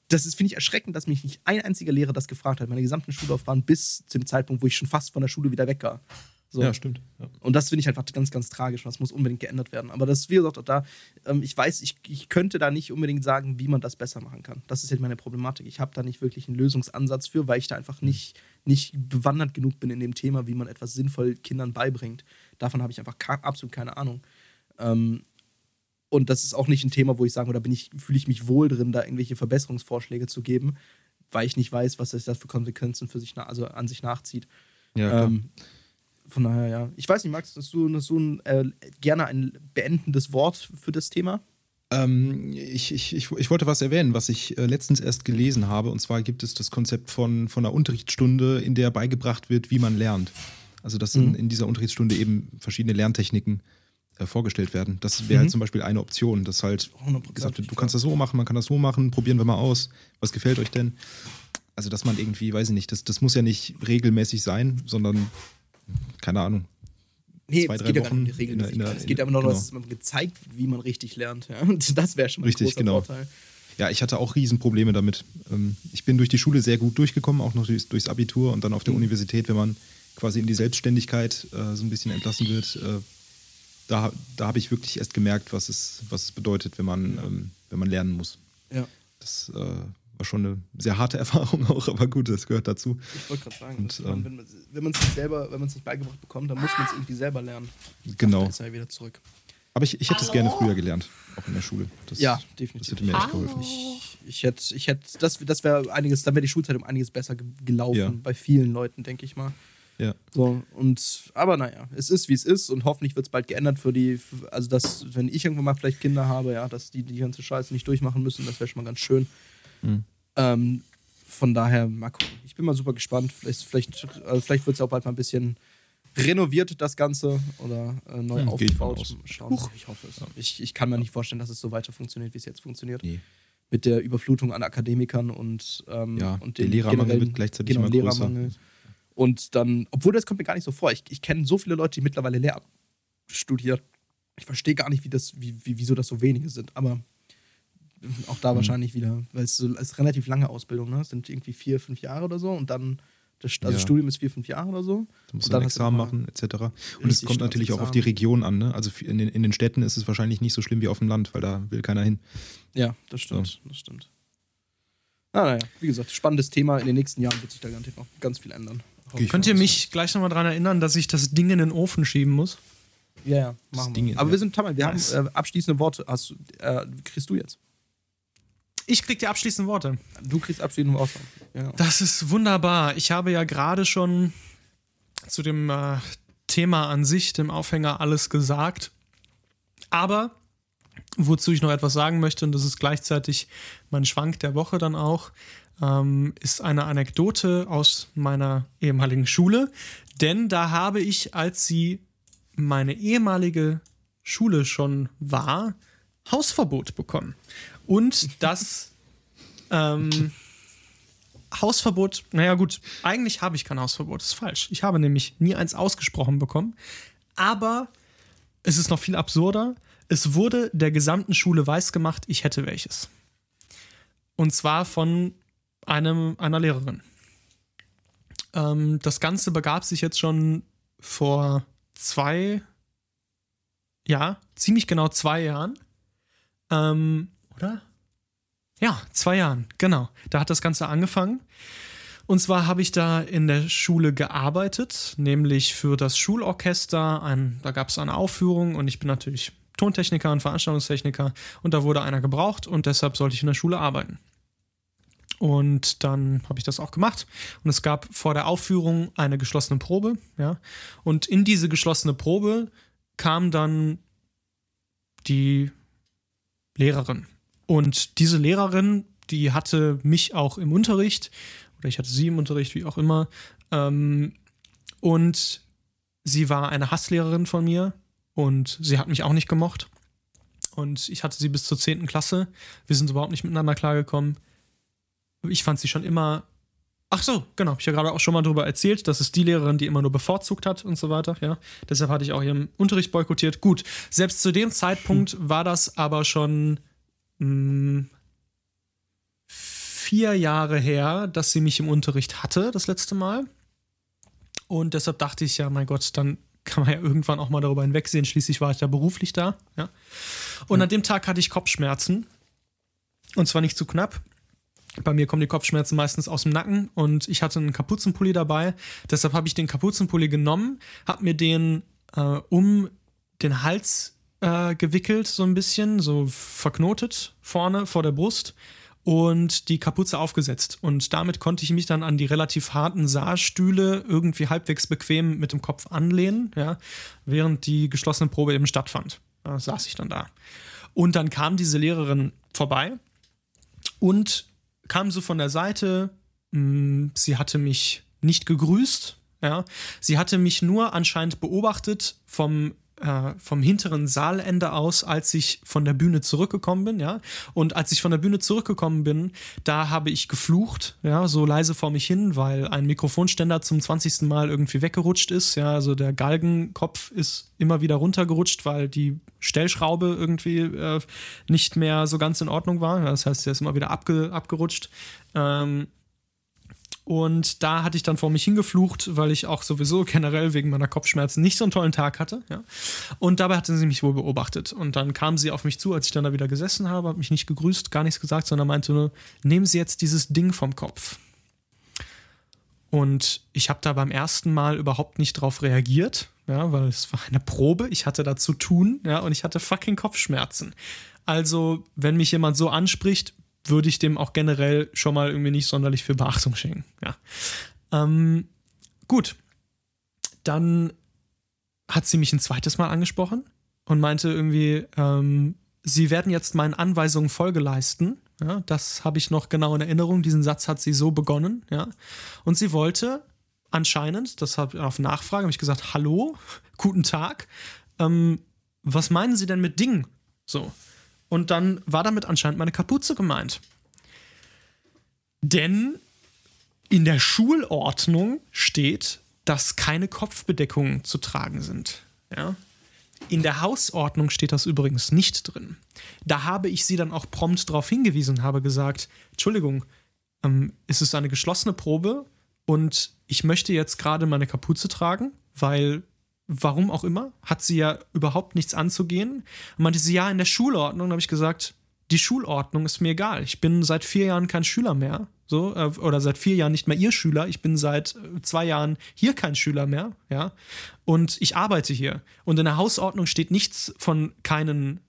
[SPEAKER 3] finde ich erschreckend, dass mich nicht ein einziger Lehrer das gefragt hat, meine gesamten Schullaufbahn bis zum Zeitpunkt, wo ich schon fast von der Schule wieder weg war. So.
[SPEAKER 1] Ja, stimmt. Ja.
[SPEAKER 3] Und das finde ich einfach ganz, ganz tragisch. Das muss unbedingt geändert werden. Aber das, wie gesagt, auch da, ich weiß, ich könnte da nicht unbedingt sagen, wie man das besser machen kann. Das ist halt meine Problematik. Ich habe da nicht wirklich einen Lösungsansatz für, weil ich da einfach nicht bewandert genug bin in dem Thema, wie man etwas sinnvoll Kindern beibringt. Davon habe ich einfach absolut keine Ahnung. Und das ist auch nicht ein Thema, wo ich sage, oder fühle ich mich wohl drin, da irgendwelche Verbesserungsvorschläge zu geben, weil ich nicht weiß, was das für Konsequenzen für sich, also an sich nachzieht.
[SPEAKER 1] Ja,
[SPEAKER 3] von daher, ja. Ich weiß nicht, Max, hast du gerne ein beendendes Wort für das Thema?
[SPEAKER 1] Ich wollte was erwähnen, was ich letztens erst gelesen habe. Und zwar gibt es das Konzept von einer Unterrichtsstunde, in der beigebracht wird, wie man lernt. Also, dass in dieser Unterrichtsstunde eben verschiedene Lerntechniken vorgestellt werden. Das wäre halt zum Beispiel eine Option, dass halt gesagt wird, du kannst das so machen, man kann das so machen, probieren wir mal aus. Was gefällt euch denn? Also, dass man irgendwie, weiß ich nicht, das muss ja nicht regelmäßig sein, sondern keine Ahnung.
[SPEAKER 3] Nee, es geht ja gar nicht um die Regelmäßigkeit. Es geht aber nur darum, dass man gezeigt, wie man richtig lernt. Ja? Und das wäre schon mal ein großer Vorteil.
[SPEAKER 1] Ja, ich hatte auch Riesenprobleme damit. Ich bin durch die Schule sehr gut durchgekommen, auch noch durchs Abitur und dann auf der Universität, wenn man quasi in die Selbstständigkeit so ein bisschen entlassen wird, da habe ich wirklich erst gemerkt, was es bedeutet, wenn man lernen muss.
[SPEAKER 3] Ja.
[SPEAKER 1] Das war schon eine sehr harte Erfahrung auch, aber gut, das gehört dazu.
[SPEAKER 3] Ich wollte gerade sagen, wenn man es nicht beigebracht bekommt, dann muss man es irgendwie selber lernen.
[SPEAKER 1] Genau.
[SPEAKER 3] Dann ist er wieder zurück.
[SPEAKER 1] Aber ich hätte es gerne früher gelernt, auch in der Schule.
[SPEAKER 3] Ja, definitiv.
[SPEAKER 1] Das hätte mir echt geholfen.
[SPEAKER 3] Ich hätte, das wäre einiges, dann wäre die Schulzeit um einiges besser gelaufen, bei vielen Leuten, denke ich mal.
[SPEAKER 1] Ja.
[SPEAKER 3] So, aber naja, es ist, wie es ist und hoffentlich wird es bald geändert also dass, wenn ich irgendwann mal vielleicht Kinder habe, ja, dass die ganze Scheiße nicht durchmachen müssen, das wäre schon mal ganz schön. Von daher, mal gucken. Ich bin mal super gespannt. Vielleicht wird es auch bald mal ein bisschen renoviert, das Ganze, oder neu aufgebaut. Schauen. Ich hoffe es. Ja. Ich kann mir nicht vorstellen, dass es so weiter funktioniert, wie es jetzt funktioniert. Nee. Mit der Überflutung an Akademikern und
[SPEAKER 1] der Lehrermangel wird gleichzeitig immer größer.
[SPEAKER 3] Und dann, obwohl das kommt mir gar nicht so vor. Ich kenne so viele Leute, die mittlerweile Lehramt studieren. Ich verstehe gar nicht, wieso das so wenige sind. Aber auch da wahrscheinlich wieder, weil es ist relativ lange Ausbildung, ne? Es sind irgendwie 4-5 Jahre oder so und dann das Studium ist 4-5 Jahre oder so.
[SPEAKER 1] Du musst dann Examen machen, etc. Und es kommt natürlich auch auf die Region an, ne? Also in den Städten ist es wahrscheinlich nicht so schlimm wie auf dem Land, weil da will keiner hin.
[SPEAKER 3] Ja, das stimmt. So. Das stimmt. Naja, wie gesagt, spannendes Thema. In den nächsten Jahren wird sich da garantiert noch ganz viel ändern.
[SPEAKER 2] Könnt ihr mich gleich nochmal daran erinnern, dass ich das Ding in den Ofen schieben muss?
[SPEAKER 3] Ja, machen wir. Aber wir sind Tamam, wir haben abschließende Worte. Kriegst du jetzt?
[SPEAKER 2] Ich krieg die abschließenden Worte.
[SPEAKER 3] Du kriegst abschließende Worte. Ja.
[SPEAKER 2] Das ist wunderbar. Ich habe ja gerade schon zu dem Thema an sich, dem Aufhänger, alles gesagt. Aber wozu ich noch etwas sagen möchte, und das ist gleichzeitig mein Schwank der Woche dann auch, ist eine Anekdote aus meiner ehemaligen Schule. Denn da habe ich, als sie meine ehemalige Schule schon war, Hausverbot bekommen. Und das Hausverbot, naja gut, eigentlich habe ich kein Hausverbot, das ist falsch. Ich habe nämlich nie eins ausgesprochen bekommen. Aber es ist noch viel absurder. Es wurde der gesamten Schule weisgemacht, ich hätte welches. Und zwar von einer Lehrerin. Das Ganze begab sich jetzt schon vor ziemlich genau 2 Jahren. Oder? Ja, 2 Jahren, genau. Da hat das Ganze angefangen. Und zwar habe ich da in der Schule gearbeitet, nämlich für das Schulorchester. Da gab es eine Aufführung und ich bin natürlich Tontechniker und Veranstaltungstechniker und da wurde einer gebraucht und deshalb sollte ich in der Schule arbeiten. Und dann habe ich das auch gemacht und es gab vor der Aufführung eine geschlossene Probe, ja. Und in diese geschlossene Probe kam dann die Lehrerin. Und diese Lehrerin, die hatte mich auch im Unterricht, oder ich hatte sie im Unterricht, wie auch immer. Und sie war eine Hasslehrerin von mir und sie hat mich auch nicht gemocht. Und ich hatte sie bis zur 10. Klasse. Wir sind überhaupt nicht miteinander klargekommen. Ich fand sie schon immer. Ach so, genau. Ich habe ja gerade auch schon mal darüber erzählt. Das ist die Lehrerin, die immer nur bevorzugt hat und so weiter. Ja. Deshalb hatte ich auch ihren Unterricht boykottiert. Gut, selbst zu dem Zeitpunkt war das aber schon 4 4 Jahre her, dass sie mich im Unterricht hatte, das letzte Mal. Und deshalb dachte ich, ja, mein Gott, dann kann man ja irgendwann auch mal darüber hinwegsehen. Schließlich war ich ja beruflich da. Ja. Und an dem Tag hatte ich Kopfschmerzen. Und zwar nicht zu knapp. Bei mir kommen die Kopfschmerzen meistens aus dem Nacken. Und ich hatte einen Kapuzenpulli dabei. Deshalb habe ich den Kapuzenpulli genommen, habe mir den um den Hals gewickelt, so ein bisschen, so verknotet vorne vor der Brust. Und die Kapuze aufgesetzt. Und damit konnte ich mich dann an die relativ harten Saalstühle irgendwie halbwegs bequem mit dem Kopf anlehnen, ja, während die geschlossene Probe eben stattfand. Da saß ich dann da. Und dann kam diese Lehrerin vorbei und kam so von der Seite. Sie hatte mich nicht gegrüßt. Ja. Sie hatte mich nur anscheinend beobachtet vom hinteren Saalende aus, als ich von der Bühne zurückgekommen bin, ja. Und als ich von der Bühne zurückgekommen bin, da habe ich geflucht, ja, so leise vor mich hin, weil ein Mikrofonständer zum 20. Mal irgendwie weggerutscht ist, ja. Also der Galgenkopf ist immer wieder runtergerutscht, weil die Stellschraube irgendwie nicht mehr so ganz in Ordnung war. Das heißt, der ist immer wieder abgerutscht. Und da hatte ich dann vor mich hingeflucht, weil ich auch sowieso generell wegen meiner Kopfschmerzen nicht so einen tollen Tag hatte. Ja. Und dabei hatte sie mich wohl beobachtet. Und dann kam sie auf mich zu, als ich dann da wieder gesessen habe, hat mich nicht gegrüßt, gar nichts gesagt, sondern meinte nur, nehmen Sie jetzt dieses Ding vom Kopf. Und ich habe da beim ersten Mal überhaupt nicht drauf reagiert, ja, weil es war eine Probe, ich hatte da zu tun, ja, und ich hatte fucking Kopfschmerzen. Also, wenn mich jemand so anspricht, würde ich dem auch generell schon mal irgendwie nicht sonderlich viel Beachtung schenken. Ja. Gut. Dann hat sie mich ein zweites Mal angesprochen und meinte irgendwie, Sie werden jetzt meinen Anweisungen Folge leisten. Ja, das habe ich noch genau in Erinnerung. Diesen Satz hat sie so begonnen. Ja. Und sie wollte anscheinend, das habe ich auf Nachfrage, habe ich gesagt, hallo, guten Tag. Was meinen Sie denn mit Ding? So. Und dann war damit anscheinend meine Kapuze gemeint. Denn in der Schulordnung steht, dass keine Kopfbedeckungen zu tragen sind. Ja? In der Hausordnung steht das übrigens nicht drin. Da habe ich sie dann auch prompt darauf hingewiesen und habe gesagt, Entschuldigung, es ist eine geschlossene Probe und ich möchte jetzt gerade meine Kapuze tragen, weil warum auch immer, hat sie ja überhaupt nichts anzugehen. Und meinte sie, ja, in der Schulordnung. Da habe ich gesagt, die Schulordnung ist mir egal. Ich bin seit 4 Jahren kein Schüler mehr. So, oder seit 4 Jahren nicht mehr ihr Schüler. Ich bin seit 2 Jahren hier kein Schüler mehr. Ja? Und ich arbeite hier. Und in der Hausordnung steht nichts von keinen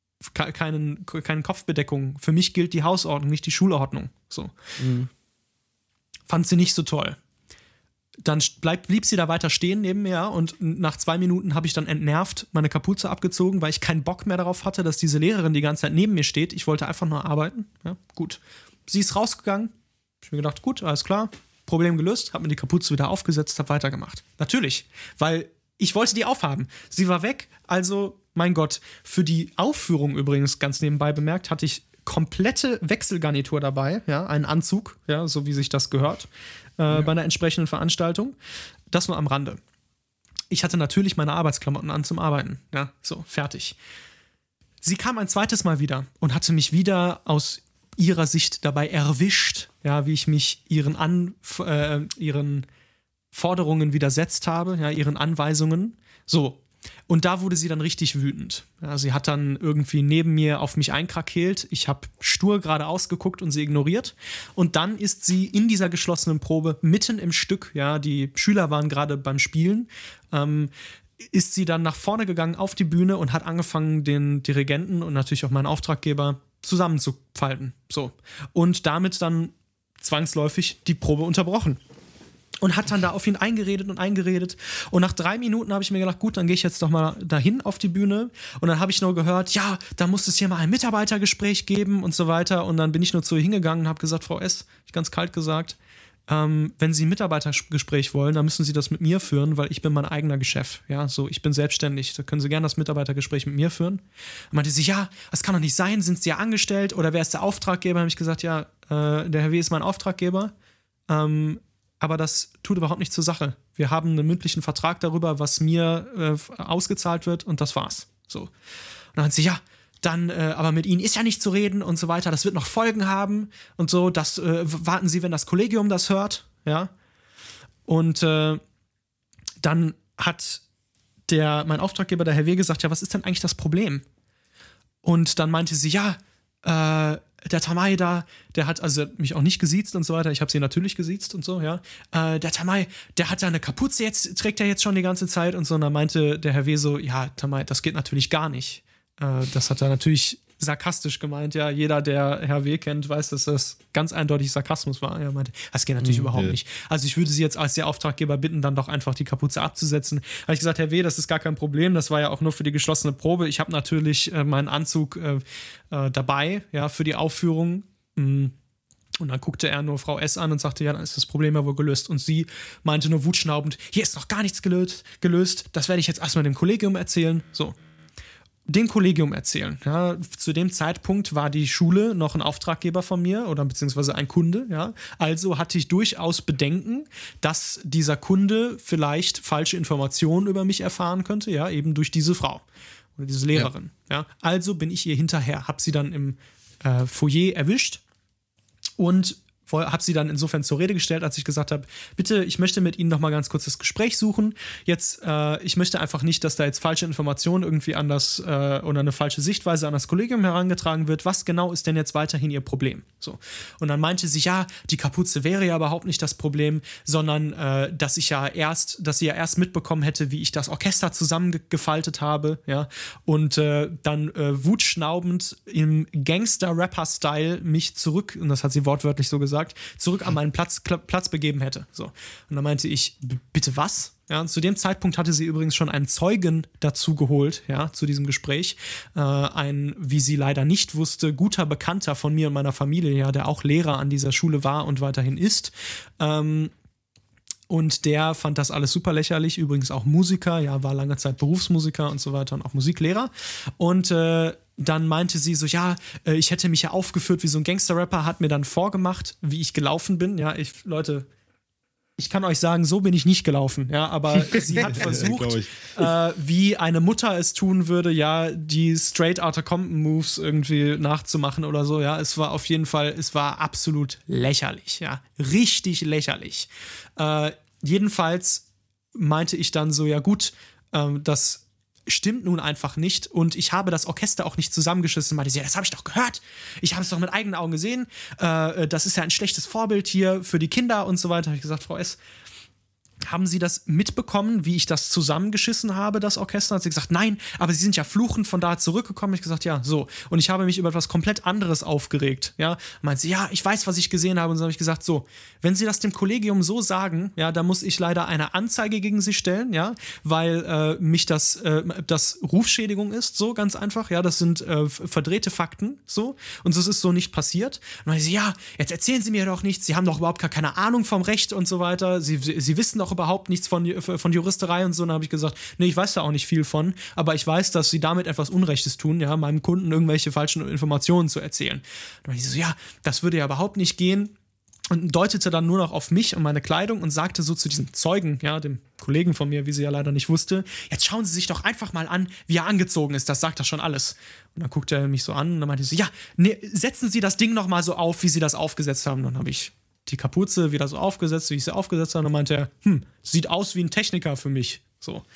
[SPEAKER 2] Kopfbedeckungen. Für mich gilt die Hausordnung, nicht die Schulordnung. So. Fand sie nicht so toll. Dann blieb sie da weiter stehen neben mir und nach 2 Minuten habe ich dann entnervt meine Kapuze abgezogen, weil ich keinen Bock mehr darauf hatte, dass diese Lehrerin die ganze Zeit neben mir steht. Ich wollte einfach nur arbeiten. Ja, gut. Sie ist rausgegangen. Ich habe mir gedacht, gut, alles klar. Problem gelöst. Habe mir die Kapuze wieder aufgesetzt, habe weitergemacht. Natürlich, weil ich wollte die aufhaben. Sie war weg, also mein Gott. Für die Aufführung übrigens, ganz nebenbei bemerkt, hatte ich komplette Wechselgarnitur dabei, ja, einen Anzug, ja, so wie sich das gehört, bei einer entsprechenden Veranstaltung. Das nur am Rande. Ich hatte natürlich meine Arbeitsklamotten an zum Arbeiten, ja, so, fertig. Sie kam ein zweites Mal wieder und hatte mich wieder aus ihrer Sicht dabei erwischt, ja, wie ich mich ihren Forderungen widersetzt habe, ja, ihren Anweisungen, so. Und da wurde sie dann richtig wütend. Ja, sie hat dann irgendwie neben mir auf mich einkrakeelt. Ich habe stur geradeaus geguckt und sie ignoriert. Und dann ist sie in dieser geschlossenen Probe mitten im Stück, ja, die Schüler waren gerade beim Spielen, ist sie dann nach vorne gegangen auf die Bühne und hat angefangen, den Dirigenten und natürlich auch meinen Auftraggeber zusammenzufalten. So. Und damit dann zwangsläufig die Probe unterbrochen. Und hat dann da auf ihn eingeredet. Und nach 3 Minuten habe ich mir gedacht, gut, dann gehe ich jetzt doch mal dahin auf die Bühne. Und dann habe ich nur gehört, ja, da muss es hier mal ein Mitarbeitergespräch geben und so weiter. Und dann bin ich nur zu ihr hingegangen und habe gesagt, Frau S., ich ganz kalt gesagt, wenn Sie ein Mitarbeitergespräch wollen, dann müssen Sie das mit mir führen, weil ich bin mein eigener Chef. Ja, so, ich bin selbstständig. Da können Sie gerne das Mitarbeitergespräch mit mir führen. Und meinte sie, ja, das kann doch nicht sein. Sind Sie ja angestellt oder wer ist der Auftraggeber? Habe ich gesagt, ja, der Herr W. ist mein Auftraggeber. Aber das tut überhaupt nichts zur Sache. Wir haben einen mündlichen Vertrag darüber, was mir ausgezahlt wird und das war's. So. Und dann hat sie, ja, dann, aber mit Ihnen ist ja nicht zu reden und so weiter, das wird noch Folgen haben und so, das warten Sie, wenn das Kollegium das hört, ja. Und dann hat mein Auftraggeber, der Herr W., gesagt, ja, was ist denn eigentlich das Problem? Und dann meinte sie, ja, der Tamay da, der hat mich auch nicht gesiezt und so weiter. Ich habe sie natürlich gesiezt und so, ja. Der Tamay, der hat da eine Kapuze, trägt er jetzt schon die ganze Zeit und so. Und dann meinte der Herr W. so, ja, Tamay, das geht natürlich gar nicht. Das hat er natürlich sarkastisch gemeint, ja. Jeder, der Herr W. kennt, weiß, dass das ganz eindeutig Sarkasmus war. Er meinte, das geht natürlich überhaupt nicht. Also ich würde Sie jetzt als der Auftraggeber bitten, dann doch einfach die Kapuze abzusetzen. Da habe ich gesagt, Herr W., das ist gar kein Problem. Das war ja auch nur für die geschlossene Probe. Ich habe natürlich meinen Anzug dabei, ja, für die Aufführung. Und dann guckte er nur Frau S. an und sagte, ja, dann ist das Problem ja wohl gelöst. Und sie meinte nur wutschnaubend, hier ist noch gar nichts gelöst. Das werde ich jetzt erstmal dem Kollegium erzählen. So. Dem Kollegium erzählen. Ja. Zu dem Zeitpunkt war die Schule noch ein Auftraggeber von mir oder beziehungsweise ein Kunde. Ja. Also hatte ich durchaus Bedenken, dass dieser Kunde vielleicht falsche Informationen über mich erfahren könnte, ja, eben durch diese Frau oder diese Lehrerin. Ja. Also bin ich ihr hinterher, habe sie dann im Foyer erwischt und habe sie dann insofern zur Rede gestellt, als ich gesagt habe, bitte, ich möchte mit Ihnen noch mal ganz kurz das Gespräch suchen. Jetzt, ich möchte einfach nicht, dass da jetzt falsche Informationen irgendwie oder eine falsche Sichtweise an das Kollegium herangetragen wird. Was genau ist denn jetzt weiterhin Ihr Problem? So. Und dann meinte sie, ja, die Kapuze wäre ja überhaupt nicht das Problem, sondern dass sie ja erst mitbekommen hätte, wie ich das Orchester zusammengefaltet habe, ja, und dann wutschnaubend im Gangster-Rapper-Style mich zurück, und das hat sie wortwörtlich so gesagt, zurück an meinen Platz begeben hätte. So. Und dann meinte ich, bitte was? Ja, und zu dem Zeitpunkt hatte sie übrigens schon einen Zeugen dazu geholt, ja, zu diesem Gespräch. Ein, wie sie leider nicht wusste, guter Bekannter von mir und meiner Familie, ja, der auch Lehrer an dieser Schule war und weiterhin ist. Und der fand das alles super lächerlich, übrigens auch Musiker, ja, war lange Zeit Berufsmusiker und so weiter und auch Musiklehrer. Und dann meinte sie so, ja, ich hätte mich ja aufgeführt wie so ein Gangster-Rapper, hat mir dann vorgemacht, wie ich gelaufen bin. Ja, Leute, ich kann euch sagen, so bin ich nicht gelaufen, ja, aber sie hat versucht, wie eine Mutter es tun würde, ja, die Straight Outta Compton Moves irgendwie nachzumachen oder so, ja, es war auf jeden Fall, es war absolut lächerlich, ja, richtig lächerlich. Jedenfalls meinte ich dann so, ja gut, das stimmt nun einfach nicht und ich habe das Orchester auch nicht zusammengeschissen. Meinte sie, ja, das habe ich doch gehört. Ich habe es doch mit eigenen Augen gesehen. Das ist ja ein schlechtes Vorbild hier für die Kinder und so weiter. Habe ich gesagt, Frau S., haben Sie das mitbekommen, wie ich das zusammengeschissen habe, das Orchester? Hat sie gesagt, nein, aber Sie sind ja fluchend von da zurückgekommen. Ich gesagt, ja, so. Und ich habe mich über etwas komplett anderes aufgeregt, ja. Meint sie, ja, ich weiß, was ich gesehen habe. Und so habe ich gesagt, so, wenn Sie das dem Kollegium so sagen, ja, dann muss ich leider eine Anzeige gegen Sie stellen, ja, weil mich das Rufschädigung ist, so ganz einfach, ja, das sind verdrehte Fakten, so. Und das ist so nicht passiert. Und dann meinte sie, ja, jetzt erzählen Sie mir doch nichts, Sie haben doch überhaupt gar keine Ahnung vom Recht und so weiter. Sie wissen doch überhaupt nichts von Juristerei und so. Und dann habe ich gesagt, nee, ich weiß da auch nicht viel von, aber ich weiß, dass sie damit etwas Unrechtes tun, ja, meinem Kunden irgendwelche falschen Informationen zu erzählen. Und dann ich so, ja, das würde ja überhaupt nicht gehen. Und deutete dann nur noch auf mich und meine Kleidung und sagte so zu diesem Zeugen, ja, dem Kollegen von mir, wie sie ja leider nicht wusste, jetzt schauen Sie sich doch einfach mal an, wie er angezogen ist, das sagt doch schon alles. Und dann guckte er mich so an und dann meinte sie, ja, nee, setzen Sie das Ding noch mal so auf, wie Sie das aufgesetzt haben. Und dann habe ich die Kapuze wieder so aufgesetzt, wie ich sie aufgesetzt habe. Und dann meinte er, sieht aus wie ein Techniker für mich. So.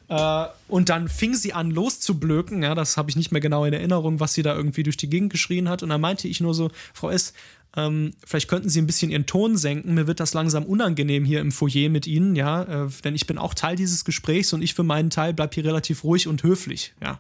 [SPEAKER 2] Und dann fing sie an loszublöken. Ja, das habe ich nicht mehr genau in Erinnerung, was sie da irgendwie durch die Gegend geschrien hat. Und dann meinte ich nur so, Frau S., vielleicht könnten Sie ein bisschen Ihren Ton senken. Mir wird das langsam unangenehm hier im Foyer mit Ihnen, ja, denn ich bin auch Teil dieses Gesprächs und ich für meinen Teil bleibe hier relativ ruhig und höflich, ja.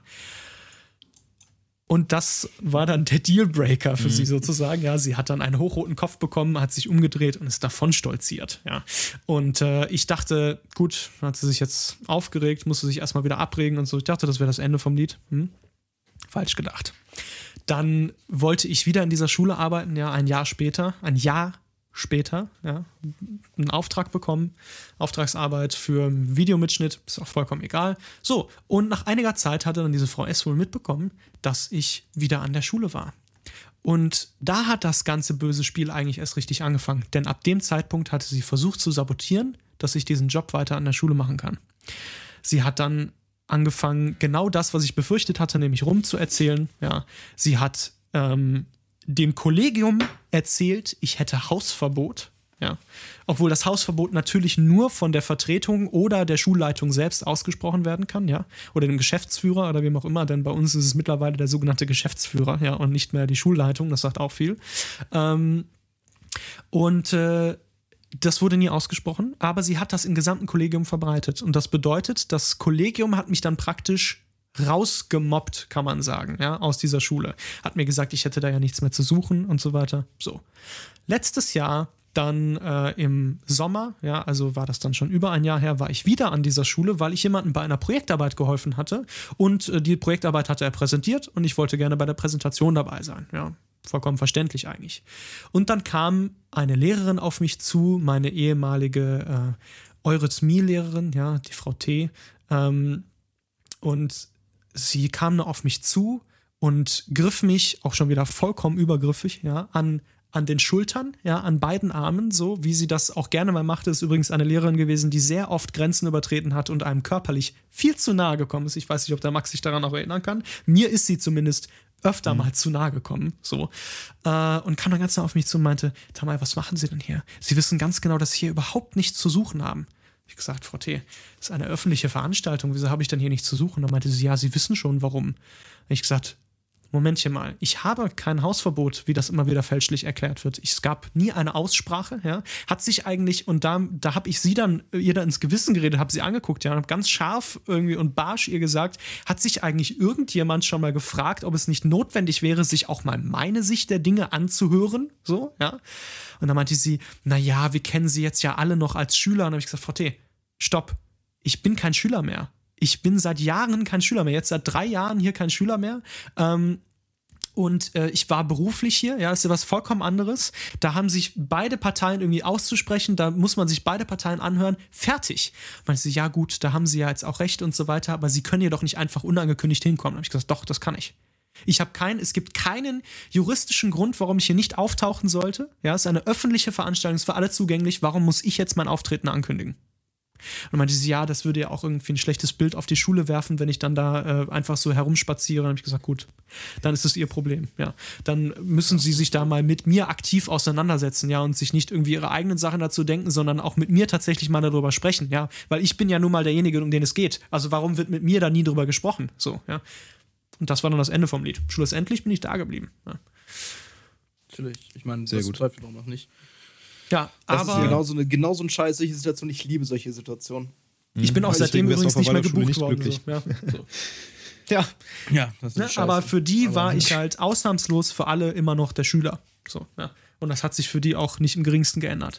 [SPEAKER 2] Und das war dann der Dealbreaker für sie sozusagen. Ja, sie hat dann einen hochroten Kopf bekommen, hat sich umgedreht und ist davon stolziert. Ja. Und ich dachte, gut, hat sie sich jetzt aufgeregt, musste sich erstmal wieder abregen und so. Ich dachte, das wäre das Ende vom Lied. Falsch gedacht. Dann wollte ich wieder in dieser Schule arbeiten, ja, ein Jahr später, ja, einen Auftrag bekommen, Auftragsarbeit für Videomitschnitt, ist auch vollkommen egal. So, und nach einiger Zeit hatte dann diese Frau S. wohl mitbekommen, dass ich wieder an der Schule war. Und da hat das ganze böse Spiel eigentlich erst richtig angefangen, denn ab dem Zeitpunkt hatte sie versucht zu sabotieren, dass ich diesen Job weiter an der Schule machen kann. Sie hat dann angefangen, genau das, was ich befürchtet hatte, nämlich rumzuerzählen. Ja, sie hat dem Kollegium erzählt, ich hätte Hausverbot. Ja. Obwohl das Hausverbot natürlich nur von der Vertretung oder der Schulleitung selbst ausgesprochen werden kann, ja, oder dem Geschäftsführer oder wem auch immer, denn bei uns ist es mittlerweile der sogenannte Geschäftsführer, ja, und nicht mehr die Schulleitung, das sagt auch viel. Das wurde nie ausgesprochen, aber sie hat das im gesamten Kollegium verbreitet und das bedeutet, das Kollegium hat mich dann praktisch rausgemobbt, kann man sagen, ja, aus dieser Schule. Hat mir gesagt, ich hätte da ja nichts mehr zu suchen und so weiter. So. Letztes Jahr dann im Sommer, ja, also war das dann schon über ein Jahr her, war ich wieder an dieser Schule, weil ich jemandem bei einer Projektarbeit geholfen hatte und die Projektarbeit hatte er präsentiert und ich wollte gerne bei der Präsentation dabei sein, ja, vollkommen verständlich eigentlich. Und dann kam eine Lehrerin auf mich zu, meine ehemalige Eurythmie-Lehrerin, ja, die Frau T., und sie kam nur auf mich zu und griff mich, auch schon wieder vollkommen übergriffig, ja, an den Schultern, ja, an beiden Armen, so wie sie das auch gerne mal machte. Ist übrigens eine Lehrerin gewesen, die sehr oft Grenzen übertreten hat und einem körperlich viel zu nahe gekommen ist. Ich weiß nicht, ob der Max sich daran noch erinnern kann. Mir ist sie zumindest öfter mal zu nahe gekommen, so. Und kam dann ganz nah auf mich zu und meinte, Tamay, was machen Sie denn hier? Sie wissen ganz genau, dass Sie hier überhaupt nichts zu suchen haben. Ich gesagt, Frau T., das ist eine öffentliche Veranstaltung, wieso habe ich denn hier nichts zu suchen? Dann meinte sie, ja, Sie wissen schon, warum. Ich gesagt, Momentchen mal, ich habe kein Hausverbot, wie das immer wieder fälschlich erklärt wird. Es gab nie eine Aussprache, ja. Hat sich eigentlich, und da habe ich ihr dann ins Gewissen geredet, habe sie angeguckt, ja, und habe ganz scharf irgendwie und barsch ihr gesagt, hat sich eigentlich irgendjemand schon mal gefragt, ob es nicht notwendig wäre, sich auch mal meine Sicht der Dinge anzuhören, so, ja. Und dann meinte sie, naja, wir kennen Sie jetzt ja alle noch als Schüler. Und dann habe ich gesagt, Frau T., stopp, ich bin kein Schüler mehr. Ich bin seit Jahren kein Schüler mehr. Jetzt seit 3 Jahren hier kein Schüler mehr. Ich war beruflich hier. Ja, ist ja was vollkommen anderes. Da haben sich beide Parteien irgendwie auszusprechen. Da muss man sich beide Parteien anhören. Fertig. Meinte sie, ja gut, da haben Sie ja jetzt auch recht und so weiter. Aber Sie können hier doch nicht einfach unangekündigt hinkommen. Da habe ich gesagt, doch, das kann ich. Es gibt keinen juristischen Grund, warum ich hier nicht auftauchen sollte. Ja, es ist eine öffentliche Veranstaltung, es ist für alle zugänglich. Warum muss ich jetzt mein Auftreten ankündigen? Und meinte sie, ja, das würde ja auch irgendwie ein schlechtes Bild auf die Schule werfen, wenn ich dann da einfach so herumspaziere. Und dann habe ich gesagt, gut, dann ist es ihr Problem. Ja, dann müssen sie sich da mal mit mir aktiv auseinandersetzen, ja, und sich nicht irgendwie ihre eigenen Sachen dazu denken, sondern auch mit mir tatsächlich mal darüber sprechen, ja, weil ich bin ja nun mal derjenige, um den es geht. Also warum wird mit mir da nie drüber gesprochen? So, ja. Und das war dann das Ende vom Lied. Schlussendlich bin ich da geblieben. Ja.
[SPEAKER 3] Natürlich, ich meine, das zweifelt auch noch nicht.
[SPEAKER 2] Ja,
[SPEAKER 3] das aber ist genau so eine scheiße Situation. Ich liebe solche Situationen.
[SPEAKER 2] Ich bin auch seitdem übrigens nicht mehr gebucht worden. So. Ja, so. Ja, das ist aber für die war ich halt ausnahmslos für alle immer noch der Schüler. So, ja. Und das hat sich für die auch nicht im geringsten geändert.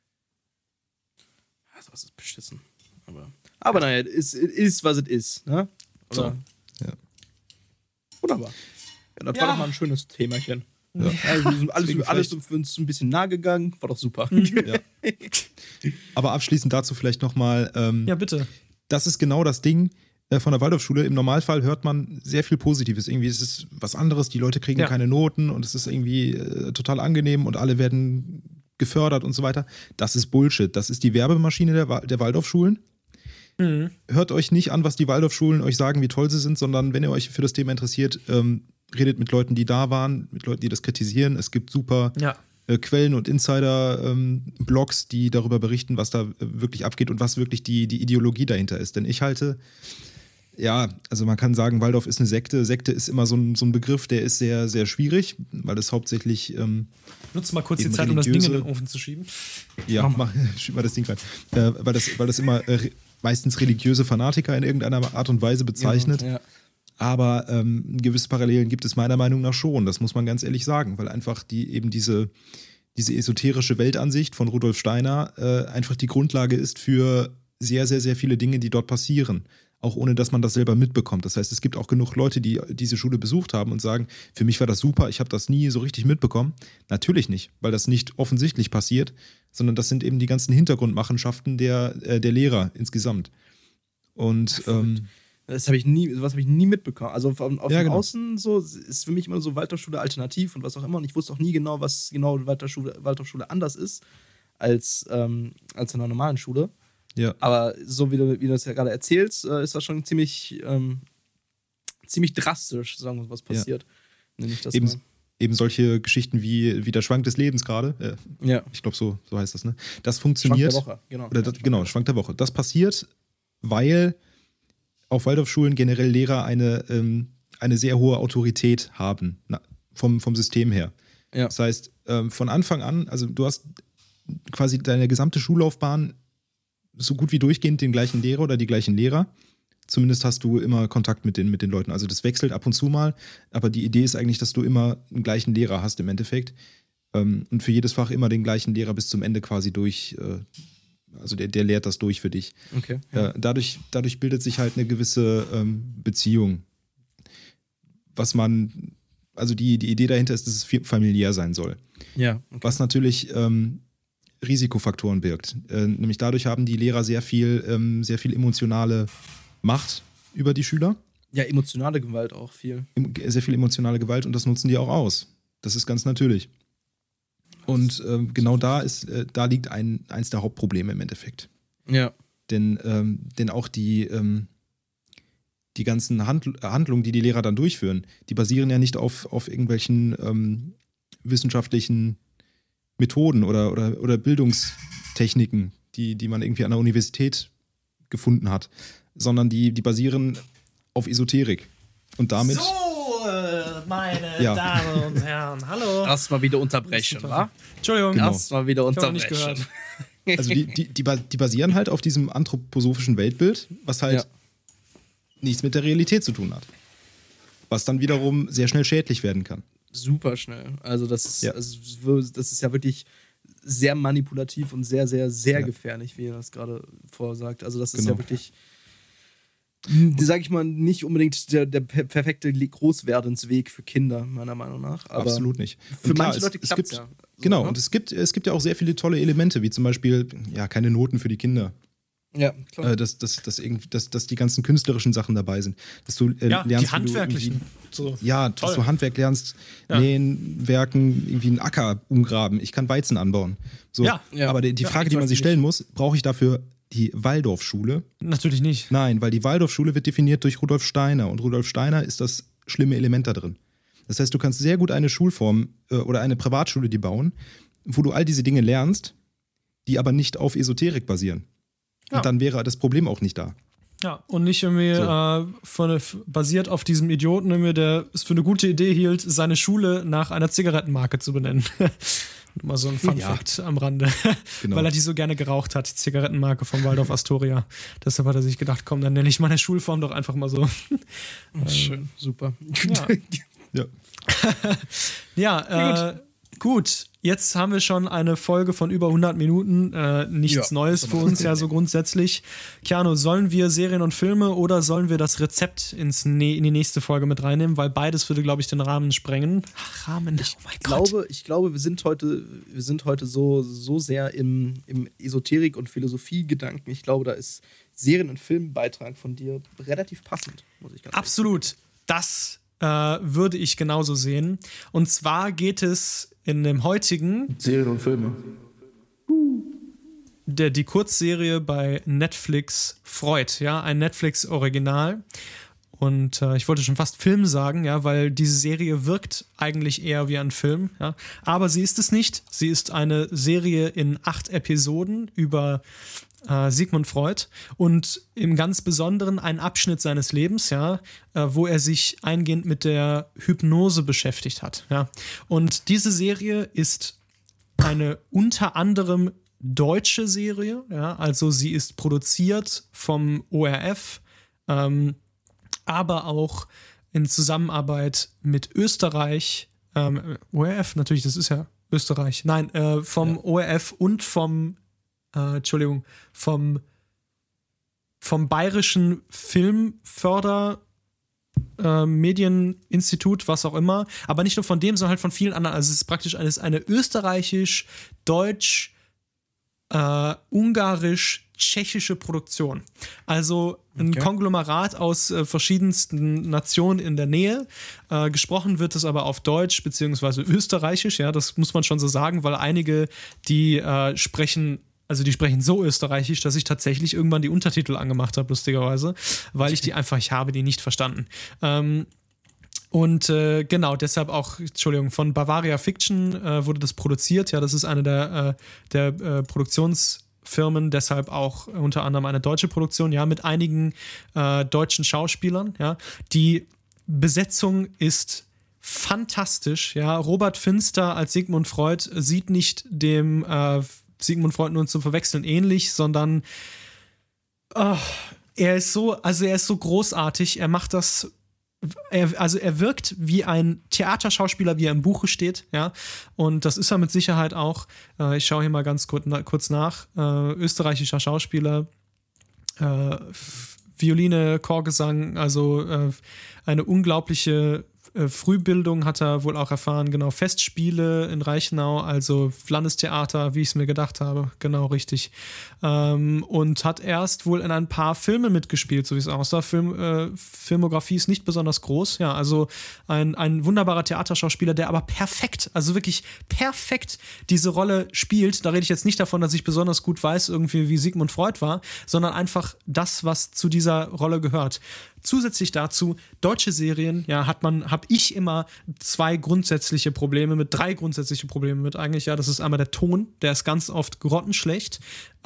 [SPEAKER 3] Das ist beschissen. Aber naja, es ist, was es ist. Ne?
[SPEAKER 2] So.
[SPEAKER 1] Ja.
[SPEAKER 3] Wunderbar. Ja, das war doch mal ein schönes Themachen. Ja. Also wir sind alles für uns ein bisschen nah gegangen, war doch super.
[SPEAKER 1] Ja. Aber abschließend dazu vielleicht nochmal.
[SPEAKER 2] Ja, bitte.
[SPEAKER 1] Das ist genau das Ding von der Waldorfschule. Im Normalfall hört man sehr viel Positives. Irgendwie ist es was anderes, die Leute kriegen keine Noten und es ist irgendwie total angenehm und alle werden gefördert und so weiter. Das ist Bullshit. Das ist die Werbemaschine der Waldorfschulen. Mhm. Hört euch nicht an, was die Waldorfschulen euch sagen, wie toll sie sind, sondern wenn ihr euch für das Thema interessiert, redet mit Leuten, die da waren, mit Leuten, die das kritisieren. Es gibt super Quellen und Insider-Blogs, die darüber berichten, was da wirklich abgeht und was wirklich die Ideologie dahinter ist. Denn ich halte, also man kann sagen, Waldorf ist eine Sekte. Sekte ist immer so ein Begriff, der ist sehr, sehr schwierig, weil es hauptsächlich
[SPEAKER 2] Nutzt mal kurz die Zeit, um das Ding in den Ofen zu schieben.
[SPEAKER 1] Ja, schieb mal das Ding rein. Weil das immer meistens religiöse Fanatiker in irgendeiner Art und Weise bezeichnet. Ja. Aber gewisse Parallelen gibt es meiner Meinung nach schon, das muss man ganz ehrlich sagen, weil einfach diese esoterische Weltansicht von Rudolf Steiner einfach die Grundlage ist für sehr, sehr, sehr viele Dinge, die dort passieren, auch ohne dass man das selber mitbekommt. Das heißt, es gibt auch genug Leute, die diese Schule besucht haben und sagen, für mich war das super, ich habe das nie so richtig mitbekommen. Natürlich nicht, weil das nicht offensichtlich passiert, sondern das sind eben die ganzen Hintergrundmachenschaften der Lehrer insgesamt. Und
[SPEAKER 3] sowas habe ich nie mitbekommen. Also von außen so ist für mich immer so Waldorfschule alternativ und was auch immer. Und ich wusste auch nie genau, was genau Waldorfschule anders ist als in einer normalen Schule.
[SPEAKER 1] Ja.
[SPEAKER 3] Aber so wie du das ja gerade erzählst, ist das schon ziemlich drastisch, sagen wir, was passiert. Ja. Nenne ich das mal.
[SPEAKER 1] Eben solche Geschichten wie der Schwank des Lebens gerade.
[SPEAKER 3] Ja.
[SPEAKER 1] Ich glaube, so heißt das, ne? Das funktioniert.
[SPEAKER 3] Schwank der Woche,
[SPEAKER 1] genau. Schwank der Woche. Das passiert, weil auf Waldorfschulen generell Lehrer eine sehr hohe Autorität haben, vom System her.
[SPEAKER 3] Ja.
[SPEAKER 1] Das heißt, von Anfang an, also du hast quasi deine gesamte Schullaufbahn so gut wie durchgehend den gleichen Lehrer oder die gleichen Lehrer. Zumindest hast du immer Kontakt mit den Leuten. Also das wechselt ab und zu mal, aber die Idee ist eigentlich, dass du immer einen gleichen Lehrer hast im Endeffekt. Und für jedes Fach immer den gleichen Lehrer bis zum Ende quasi durch. Also der lehrt das durch für dich.
[SPEAKER 3] Okay.
[SPEAKER 1] Ja. Dadurch bildet sich halt eine gewisse Beziehung. Also die Idee dahinter ist, dass es familiär sein soll.
[SPEAKER 3] Ja. Okay.
[SPEAKER 1] Was natürlich Risikofaktoren birgt. Nämlich dadurch haben die Lehrer sehr viel emotionale Macht über die Schüler.
[SPEAKER 3] Ja, emotionale Gewalt auch viel.
[SPEAKER 1] Sehr viel emotionale Gewalt und das nutzen die auch aus. Das ist ganz natürlich. Und genau da liegt eins der Hauptprobleme im Endeffekt.
[SPEAKER 3] Ja.
[SPEAKER 1] Denn auch die ganzen Handlungen, die Lehrer dann durchführen, die basieren ja nicht auf irgendwelchen wissenschaftlichen Methoden oder Bildungstechniken, die man irgendwie an der Universität gefunden hat, sondern die basieren auf Esoterik. Und damit.
[SPEAKER 2] So, meine Damen und Herren, hallo.
[SPEAKER 3] Erstmal wieder unterbrechen, wa?
[SPEAKER 2] Entschuldigung,
[SPEAKER 1] genau.
[SPEAKER 3] Erstmal wieder unterbrechen.
[SPEAKER 2] Ich habe nicht gehört.
[SPEAKER 1] Also die basieren halt auf diesem anthroposophischen Weltbild, was halt nichts mit der Realität zu tun hat. Was dann wiederum sehr schnell schädlich werden kann.
[SPEAKER 3] Super schnell. Also das ist ja wirklich sehr manipulativ und sehr, sehr, sehr gefährlich, wie ihr das gerade vorsagt. Also das ist ja wirklich, sag ich mal, nicht unbedingt der perfekte Großwerdensweg für Kinder, meiner Meinung nach. Aber
[SPEAKER 1] absolut nicht.
[SPEAKER 3] Für manche Leute klappt es ja.
[SPEAKER 1] Genau, und es gibt ja auch sehr viele tolle Elemente, wie zum Beispiel, keine Noten für die Kinder.
[SPEAKER 3] Ja, klar.
[SPEAKER 1] Dass die ganzen künstlerischen Sachen dabei sind. Dass du lernst,
[SPEAKER 2] die handwerklichen.
[SPEAKER 1] Dass du Handwerk lernst, nähen, werken, irgendwie einen Acker umgraben. Ich kann Weizen anbauen. So. Ja. Aber die Frage, die man sich stellen muss, brauche ich dafür die Waldorfschule?
[SPEAKER 2] Natürlich nicht.
[SPEAKER 1] Nein, weil die Waldorfschule wird definiert durch Rudolf Steiner. Und Rudolf Steiner ist das schlimme Element da drin. Das heißt, du kannst sehr gut eine Schulform oder eine Privatschule die bauen, wo du all diese Dinge lernst, die aber nicht auf Esoterik basieren. Ja. Und dann wäre das Problem auch nicht da.
[SPEAKER 2] Ja, und nicht irgendwie basiert auf diesem Idioten, der es für eine gute Idee hielt, seine Schule nach einer Zigarettenmarke zu benennen. Mal so ein Fun-Fact am Rande. Genau. Weil er die so gerne geraucht hat, die Zigarettenmarke von Waldorf Astoria. Deshalb hat er sich gedacht, komm, dann nenne ich meine Schulform doch einfach mal so.
[SPEAKER 3] Schön, super.
[SPEAKER 2] Ja. Gut, jetzt haben wir schon eine Folge von über 100 Minuten. Nichts Neues für uns ja so grundsätzlich. Keanu, sollen wir Serien und Filme oder sollen wir das Rezept in die nächste Folge mit reinnehmen? Weil beides würde, glaube ich, den Rahmen sprengen.
[SPEAKER 3] Ich glaube, wir sind heute so sehr im Esoterik- und Philosophie-Gedanken. Ich glaube, da ist Serien- und Filmbeitrag von dir relativ passend, muss ich ganz ehrlich sagen.
[SPEAKER 2] Absolut. Das würde ich genauso sehen. Und zwar geht es in dem heutigen
[SPEAKER 3] Serien und Filme.
[SPEAKER 2] Die Kurzserie bei Netflix Freud, ein Netflix-Original. Und ich wollte schon fast Film sagen, weil diese Serie wirkt eigentlich eher wie ein Film. Ja. Aber sie ist es nicht. Sie ist eine Serie in 8 Episoden über Sigmund Freud und im ganz Besonderen ein Abschnitt seines Lebens, wo er sich eingehend mit der Hypnose beschäftigt hat. Ja. Und diese Serie ist eine unter anderem deutsche Serie, also sie ist produziert vom ORF, aber auch in Zusammenarbeit mit Österreich. ORF, natürlich, das ist ja Österreich. Nein, vom ORF und vom Bayerischen Filmförder-Medieninstitut, was auch immer. Aber nicht nur von dem, sondern halt von vielen anderen. Also es ist praktisch eine österreichisch-deutsch- ungarisch-tschechische Produktion. Also ein Konglomerat aus verschiedensten Nationen in der Nähe. Gesprochen wird es aber auf Deutsch beziehungsweise österreichisch, das muss man schon so sagen, weil einige, die sprechen, Also die sprechen so österreichisch, dass ich tatsächlich irgendwann die Untertitel angemacht habe, lustigerweise, weil ich habe die nicht verstanden. Und genau, deshalb auch, Entschuldigung, von Bavaria Fiction wurde das produziert. Ja, das ist eine der Produktionsfirmen, deshalb auch unter anderem eine deutsche Produktion, ja, mit einigen deutschen Schauspielern. Ja. Die Besetzung ist fantastisch. Ja. Robert Finster als Sigmund Freud sieht nicht dem Sigmund Freud nur zu verwechseln ähnlich, sondern er ist so großartig. Er macht das. Er wirkt wie ein Theaterschauspieler, wie er im Buche steht, ja. Und das ist er mit Sicherheit auch. Ich schaue hier mal ganz kurz nach. Österreichischer Schauspieler, Violine, Chorgesang, also eine unglaubliche Frühbildung hat er wohl auch erfahren, genau, Festspiele in Reichenau, also Landestheater, wie ich es mir gedacht habe, genau, richtig. Und hat erst wohl in ein paar Filmen mitgespielt, so wie es aussah. Filmografie ist nicht besonders groß, ja, also ein wunderbarer Theaterschauspieler, der aber perfekt, also wirklich perfekt diese Rolle spielt. Da rede ich jetzt nicht davon, dass ich besonders gut weiß, irgendwie wie Sigmund Freud war, sondern einfach das, was zu dieser Rolle gehört. Zusätzlich dazu, deutsche Serien, ja, habe ich immer drei grundsätzliche Probleme mit eigentlich, ja, das ist einmal der Ton, der ist ganz oft grottenschlecht,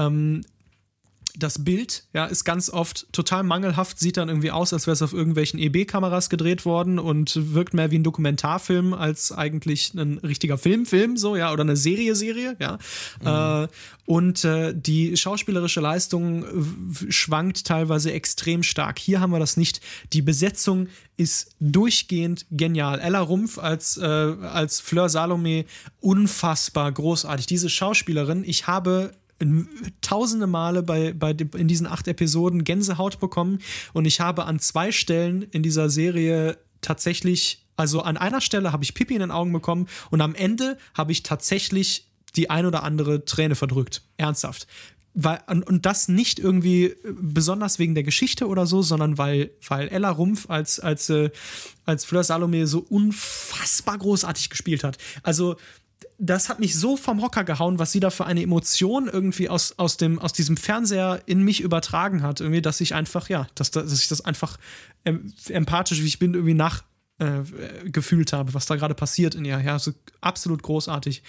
[SPEAKER 2] das Bild, ja, ist ganz oft total mangelhaft, sieht dann irgendwie aus, als wäre es auf irgendwelchen EB-Kameras gedreht worden und wirkt mehr wie ein Dokumentarfilm als eigentlich ein richtiger Film, so, ja, oder eine Serie, ja. Und die schauspielerische Leistung schwankt teilweise extrem stark. Hier haben wir das nicht. Die Besetzung ist durchgehend genial. Ella Rumpf als Fleur Salome, unfassbar großartig. Diese Schauspielerin, ich habe tausende Male in diesen 8 Episoden Gänsehaut bekommen und ich habe an 2 Stellen in dieser Serie tatsächlich, also an einer Stelle habe ich Pipi in den Augen bekommen und am Ende habe ich tatsächlich die ein oder andere Träne verdrückt. Ernsthaft. Und das nicht irgendwie besonders wegen der Geschichte oder so, sondern weil Ella Rumpf als Fleur Salome so unfassbar großartig gespielt hat. Also das hat mich so vom Hocker gehauen, was sie da für eine Emotion irgendwie aus diesem Fernseher in mich übertragen hat, irgendwie, dass ich einfach, ja, dass ich das einfach empathisch, wie ich bin, irgendwie gefühlt habe, was da gerade passiert in ihr. Ja, so absolut großartig.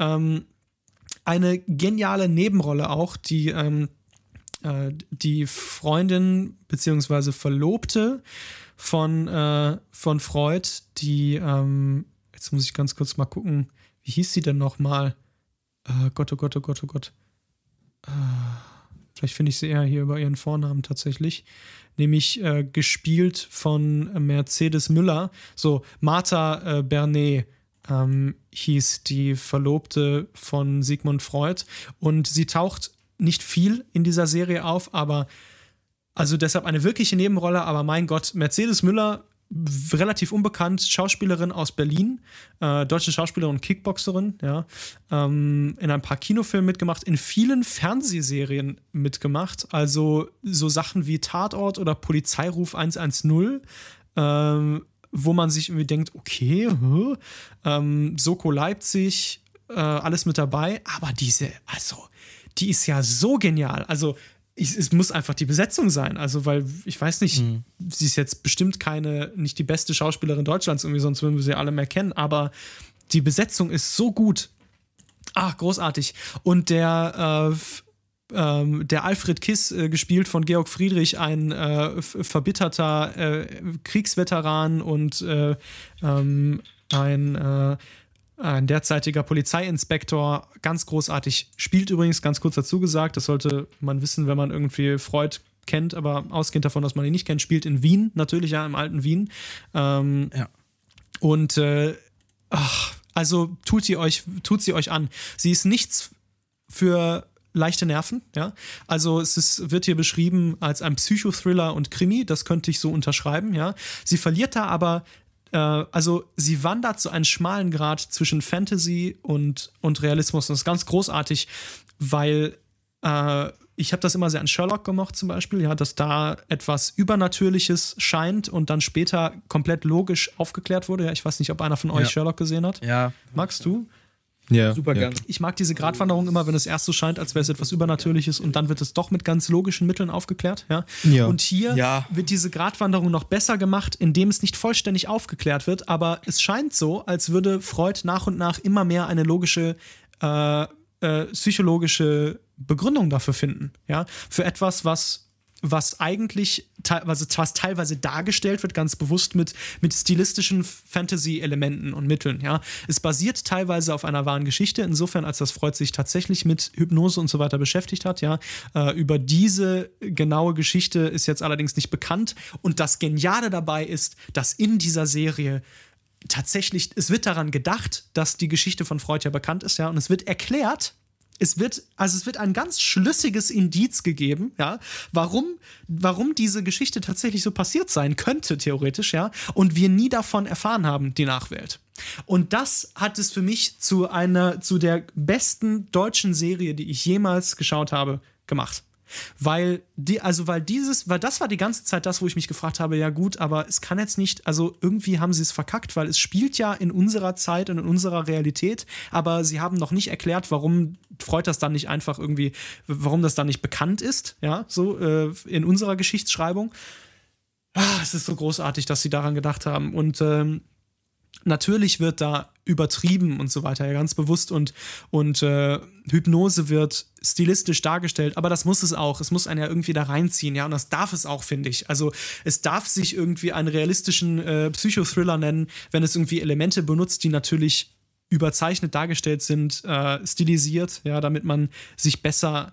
[SPEAKER 2] Eine geniale Nebenrolle auch, die Freundin bzw. Verlobte von Freud, die, jetzt muss ich ganz kurz mal gucken, wie hieß sie denn nochmal? Gott. Vielleicht finde ich sie eher hier über ihren Vornamen tatsächlich. Nämlich gespielt von Mercedes Müller. So, Martha Bernet hieß die Verlobte von Sigmund Freud. Und sie taucht nicht viel in dieser Serie auf, aber also deshalb eine wirkliche Nebenrolle. Aber mein Gott, Mercedes Müller, relativ unbekannt, Schauspielerin aus Berlin, deutsche Schauspielerin und Kickboxerin, ja, in ein paar Kinofilmen mitgemacht, in vielen Fernsehserien mitgemacht, also so Sachen wie Tatort oder Polizeiruf 110, wo man sich irgendwie denkt, okay, Soko Leipzig, alles mit dabei, aber die ist ja so genial, also es muss einfach die Besetzung sein, also weil, ich weiß nicht, sie ist jetzt bestimmt nicht die beste Schauspielerin Deutschlands, irgendwie, sonst würden wir sie alle mehr kennen, aber die Besetzung ist so gut. Ach, großartig. Und der Alfred Kiss, gespielt von Georg Friedrich, ein verbitterter Kriegsveteran und ein derzeitiger Polizeiinspektor, ganz großartig, spielt übrigens, ganz kurz dazu gesagt, das sollte man wissen, wenn man irgendwie Freud kennt, aber ausgehend davon, dass man ihn nicht kennt, spielt in Wien, natürlich, ja, im alten Wien. Ja. Und also tut sie euch an. Sie ist nichts für leichte Nerven, ja. Also wird hier beschrieben als ein Psychothriller und Krimi, das könnte ich so unterschreiben, ja. Sie verliert da aber also sie wandert so einen schmalen Grad zwischen Fantasy und Realismus. Das ist ganz großartig, weil ich habe das immer sehr an Sherlock gemocht zum Beispiel, ja, dass da etwas Übernatürliches scheint und dann später komplett logisch aufgeklärt wurde. Ja, ich weiß nicht, ob einer von euch Sherlock gesehen hat.
[SPEAKER 3] Ja.
[SPEAKER 2] Magst du?
[SPEAKER 1] Ja,
[SPEAKER 3] super gerne.
[SPEAKER 2] Ich mag diese Gratwanderung immer, wenn es erst so scheint, als wäre es etwas Übernatürliches und dann wird es doch mit ganz logischen Mitteln aufgeklärt. Ja? Und hier wird diese Gratwanderung noch besser gemacht, indem es nicht vollständig aufgeklärt wird, aber es scheint so, als würde Freud nach und nach immer mehr eine logische, psychologische Begründung dafür finden. Ja? Für etwas, was eigentlich was teilweise dargestellt wird, ganz bewusst mit stilistischen Fantasy-Elementen und Mitteln. Ja. Es basiert teilweise auf einer wahren Geschichte, insofern, als das Freud sich tatsächlich mit Hypnose und so weiter beschäftigt hat. Ja. Über diese genaue Geschichte ist jetzt allerdings nicht bekannt. Und das Geniale dabei ist, dass in dieser Serie tatsächlich, es wird daran gedacht, dass die Geschichte von Freud ja bekannt ist, ja, und es wird erklärt, es wird ein ganz schlüssiges Indiz gegeben, ja, warum diese Geschichte tatsächlich so passiert sein könnte, theoretisch, ja, und wir nie davon erfahren haben, die Nachwelt. Und das hat es für mich zu der besten deutschen Serie, die ich jemals geschaut habe, gemacht. Weil das war die ganze Zeit das, wo ich mich gefragt habe, ja gut, aber es kann jetzt nicht, also irgendwie haben sie es verkackt, weil es spielt ja in unserer Zeit und in unserer Realität, aber sie haben noch nicht erklärt, warum Freud das dann nicht einfach irgendwie, warum das dann nicht bekannt ist, ja, so in unserer Geschichtsschreibung. Es ist so großartig, dass sie daran gedacht haben und natürlich wird da übertrieben und so weiter, ja, ganz bewusst und Hypnose wird stilistisch dargestellt, aber das muss es auch. Es muss einen ja irgendwie da reinziehen, ja, und das darf es auch, finde ich. Also es darf sich irgendwie einen realistischen Psychothriller nennen, wenn es irgendwie Elemente benutzt, die natürlich überzeichnet dargestellt sind, stilisiert, ja, damit man sich besser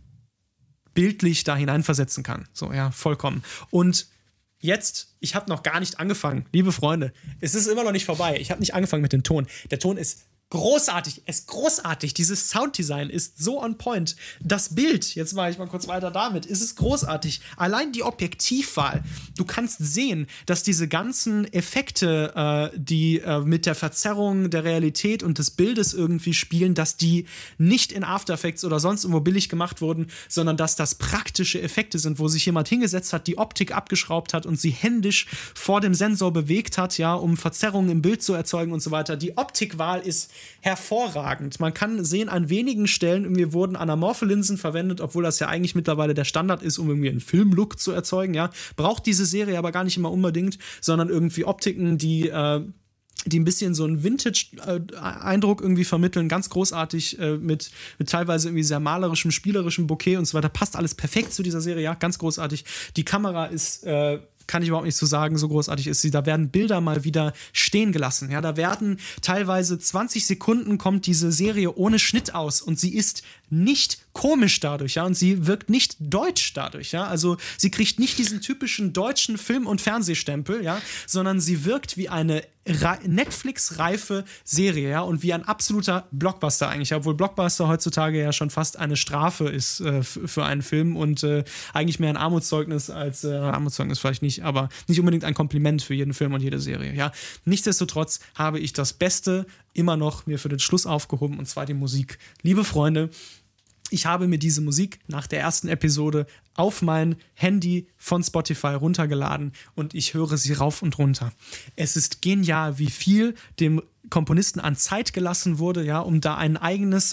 [SPEAKER 2] bildlich da hineinversetzen kann. So, ja, vollkommen. Und jetzt, ich habe noch gar nicht angefangen, liebe Freunde. Es ist immer noch nicht vorbei. Ich habe nicht angefangen mit dem Ton. Der Ton ist großartig. Es ist großartig. Dieses Sounddesign ist so on point. Das Bild, jetzt mache ich mal kurz weiter damit, ist es großartig. Allein die Objektivwahl. Du kannst sehen, dass diese ganzen Effekte, die mit der Verzerrung der Realität und des Bildes irgendwie spielen, dass die nicht in After Effects oder sonst irgendwo billig gemacht wurden, sondern dass das praktische Effekte sind, wo sich jemand hingesetzt hat, die Optik abgeschraubt hat und sie händisch vor dem Sensor bewegt hat, ja, um Verzerrungen im Bild zu erzeugen und so weiter. Die Optikwahl ist hervorragend. Man kann sehen, an wenigen Stellen irgendwie wurden anamorphe Linsen verwendet, obwohl das ja eigentlich mittlerweile der Standard ist, um irgendwie einen Filmlook zu erzeugen. Ja. Braucht diese Serie aber gar nicht immer unbedingt, sondern irgendwie Optiken, die ein bisschen so einen Vintage-Eindruck irgendwie vermitteln, ganz großartig, mit teilweise irgendwie sehr malerischem, spielerischem Bouquet und so weiter. Passt alles perfekt zu dieser Serie, ja, ganz großartig. Die Kamera ist kann ich überhaupt nicht so sagen, so großartig ist sie. Da werden Bilder mal wieder stehen gelassen. Ja, da werden teilweise 20 Sekunden kommt diese Serie ohne Schnitt aus und sie ist nicht komisch dadurch, ja, und sie wirkt nicht deutsch dadurch, ja, also sie kriegt nicht diesen typischen deutschen Film- und Fernsehstempel, ja, sondern sie wirkt wie eine Netflix-reife Serie, ja, und wie ein absoluter Blockbuster eigentlich, obwohl Blockbuster heutzutage ja schon fast eine Strafe ist für einen Film und eigentlich mehr ein Armutszeugnis als Armutszeugnis vielleicht nicht, aber nicht unbedingt ein Kompliment für jeden Film und jede Serie, ja. Nichtsdestotrotz habe ich das Beste immer noch mir für den Schluss aufgehoben, und zwar die Musik. Liebe Freunde, ich habe mir diese Musik nach der ersten Episode auf mein Handy von Spotify runtergeladen und ich höre sie rauf und runter. Es ist genial, wie viel dem Komponisten an Zeit gelassen wurde, ja, um da ein eigenes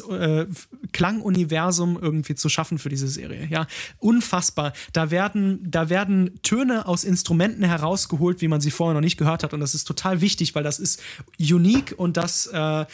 [SPEAKER 2] Klanguniversum irgendwie zu schaffen für diese Serie, ja. Unfassbar. Da werden Töne aus Instrumenten herausgeholt, wie man sie vorher noch nicht gehört hat, und das ist total wichtig, weil das ist unique und das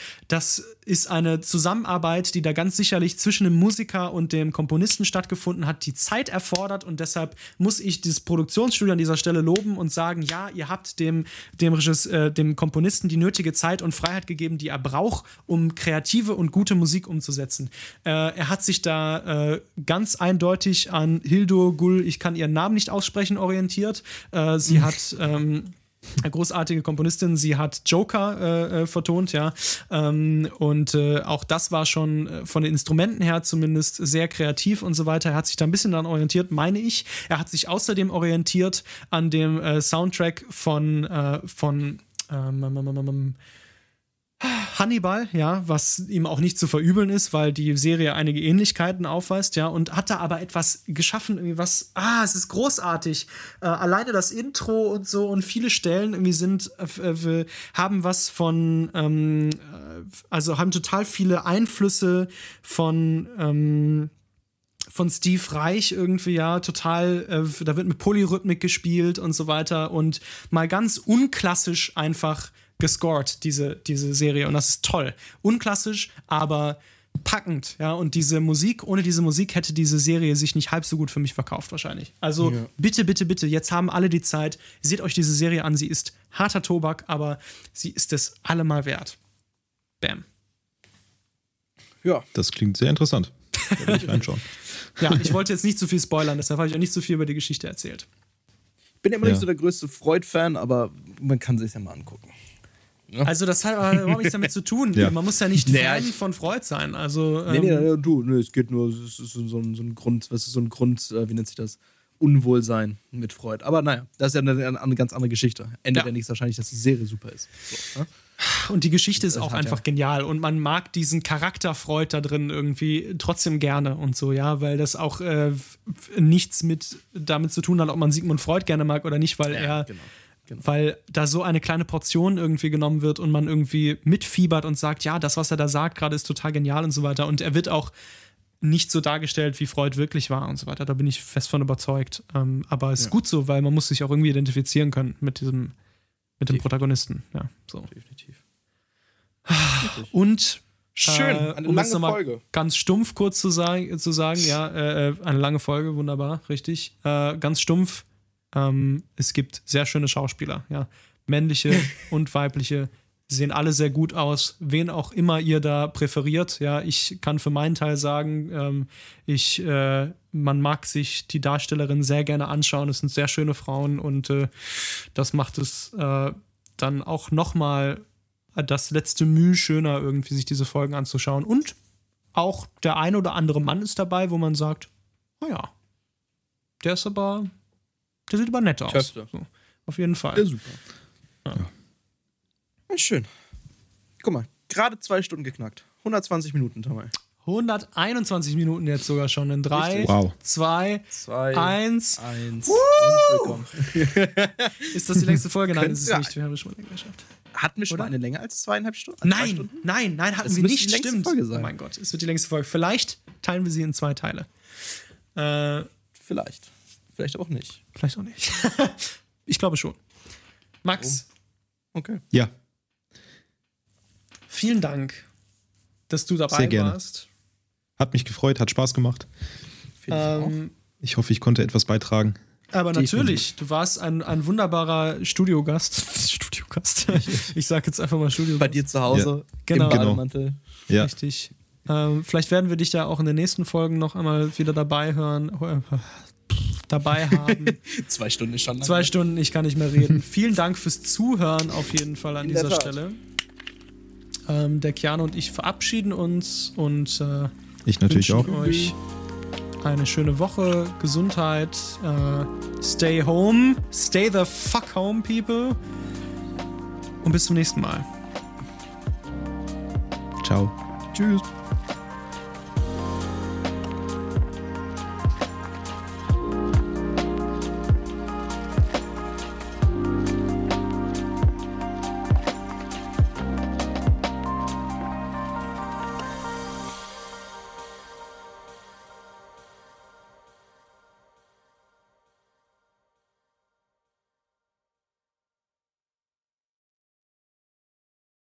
[SPEAKER 2] ist eine Zusammenarbeit, die da ganz sicherlich zwischen dem Musiker und dem Komponisten stattgefunden hat, die Zeit erfordert, und deshalb muss ich dieses Produktionsstudio an dieser Stelle loben und sagen, ja, ihr habt dem Komponisten die nötige Zeit und Freiheit gegeben, die er braucht, um kreative und gute Musik umzusetzen. Er hat sich da ganz eindeutig an Hildur Gull, ich kann ihren Namen nicht aussprechen, orientiert. Sie hat eine großartige Komponistin, sie hat Joker vertont, ja, und auch das war schon von den Instrumenten her zumindest sehr kreativ und so weiter. Er hat sich da ein bisschen daran orientiert, meine ich. Er hat sich außerdem orientiert an dem Soundtrack von Hannibal, ja, was ihm auch nicht zu verübeln ist, weil die Serie einige Ähnlichkeiten aufweist, ja, und hat da aber etwas geschaffen, irgendwie was, es ist großartig. Alleine das Intro und so und viele Stellen irgendwie haben was von, also haben total viele Einflüsse von Steve Reich irgendwie, ja, total, da wird mit Polyrhythmik gespielt und so weiter und mal ganz unklassisch einfach gescored, diese Serie, und das ist toll. Unklassisch, aber packend, ja, und diese Musik, ohne diese Musik hätte diese Serie sich nicht halb so gut für mich verkauft wahrscheinlich. Also bitte, bitte, bitte, jetzt haben alle die Zeit, seht euch diese Serie an, sie ist harter Tobak, aber sie ist es allemal wert. Bam.
[SPEAKER 1] Ja. Das klingt sehr interessant. Da will ich reinschauen.
[SPEAKER 2] Ja, ich wollte jetzt nicht zu viel spoilern, deshalb habe ich auch nicht zu viel über die Geschichte erzählt.
[SPEAKER 3] Ich bin ja immer nicht so der größte Freud-Fan, aber man kann sich ja mal angucken.
[SPEAKER 2] Ja. Also das hat überhaupt nichts damit zu tun. Ja. Man muss ja nicht Fan von Freud sein. Also,
[SPEAKER 3] es geht nur, es ist so ein Grund, wie nennt sich das? Unwohlsein mit Freud. Aber naja, das ist ja eine ganz andere Geschichte. Endet ja nichts wahrscheinlich, dass die Serie super ist. So, ne?
[SPEAKER 2] Und die Geschichte ist auch einfach genial. Und man mag diesen Charakter Freud da drin irgendwie trotzdem gerne und so, ja, weil das auch nichts damit zu tun hat, ob man Sigmund Freud gerne mag oder nicht, weil weil da so eine kleine Portion irgendwie genommen wird und man irgendwie mitfiebert und sagt, ja, das, was er da sagt, gerade ist total genial und so weiter. Und er wird auch nicht so dargestellt, wie Freud wirklich war und so weiter. Da bin ich fest von überzeugt. Aber es ist gut so, weil man muss sich auch irgendwie identifizieren können mit dem Protagonisten. Ja, so.
[SPEAKER 3] Definitiv.
[SPEAKER 2] Und
[SPEAKER 3] schön, eine lange Folge.
[SPEAKER 2] Ganz stumpf kurz zu sagen, ja, eine lange Folge, wunderbar, richtig. Ganz stumpf, es gibt sehr schöne Schauspieler, ja. Männliche und weibliche sehen alle sehr gut aus, wen auch immer ihr da präferiert. Ja, ich kann für meinen Teil sagen, man mag sich die Darstellerin sehr gerne anschauen. Es sind sehr schöne Frauen und das macht es dann auch nochmal das letzte Mühe schöner, irgendwie sich diese Folgen anzuschauen. Und auch der ein oder andere Mann ist dabei, wo man sagt, naja, der sieht aber nett aus. So, auf jeden Fall.
[SPEAKER 3] Ja, super. Ja. Schön. Guck mal, gerade 2 Stunden geknackt. 120 Minuten, Tamay.
[SPEAKER 2] 121 Minuten jetzt sogar schon in 3, 2, 1.
[SPEAKER 3] Willkommen.
[SPEAKER 2] Ist das die längste Folge? Nein, ist es nicht. Wir haben es schon mal länger geschafft.
[SPEAKER 3] Hatten wir schon mal eine länger als 2,5 Stunden?
[SPEAKER 2] Nein, hatten wir nicht. Stimmt. Oh mein Gott, es wird die längste Folge. Vielleicht teilen wir sie in 2 Teile.
[SPEAKER 3] Vielleicht. Vielleicht auch nicht.
[SPEAKER 2] Vielleicht auch nicht. Ich glaube schon. Max.
[SPEAKER 3] Okay.
[SPEAKER 1] Ja.
[SPEAKER 2] Vielen Dank, dass du dabei warst.
[SPEAKER 1] Hat mich gefreut, hat Spaß gemacht. Ich hoffe, ich konnte etwas beitragen.
[SPEAKER 2] Aber natürlich, du warst ein wunderbarer Studiogast. Ich sage jetzt einfach mal Studiogast.
[SPEAKER 3] Bei dir zu Hause,
[SPEAKER 2] genau.
[SPEAKER 3] Im Bademantel.
[SPEAKER 1] Ja.
[SPEAKER 2] Richtig. Vielleicht werden wir dich ja auch in den nächsten Folgen noch einmal wieder dabei haben.
[SPEAKER 3] 2 Stunden ist schon lang.
[SPEAKER 2] 2 Stunden, ich kann nicht mehr reden. Vielen Dank fürs Zuhören auf jeden Fall an dieser Stelle. Der Keanu und ich verabschieden uns und
[SPEAKER 1] ich natürlich auch.
[SPEAKER 2] Euch eine schöne Woche, Gesundheit, stay home, stay the fuck home, people, und bis zum nächsten Mal.
[SPEAKER 1] Ciao.
[SPEAKER 2] Tschüss.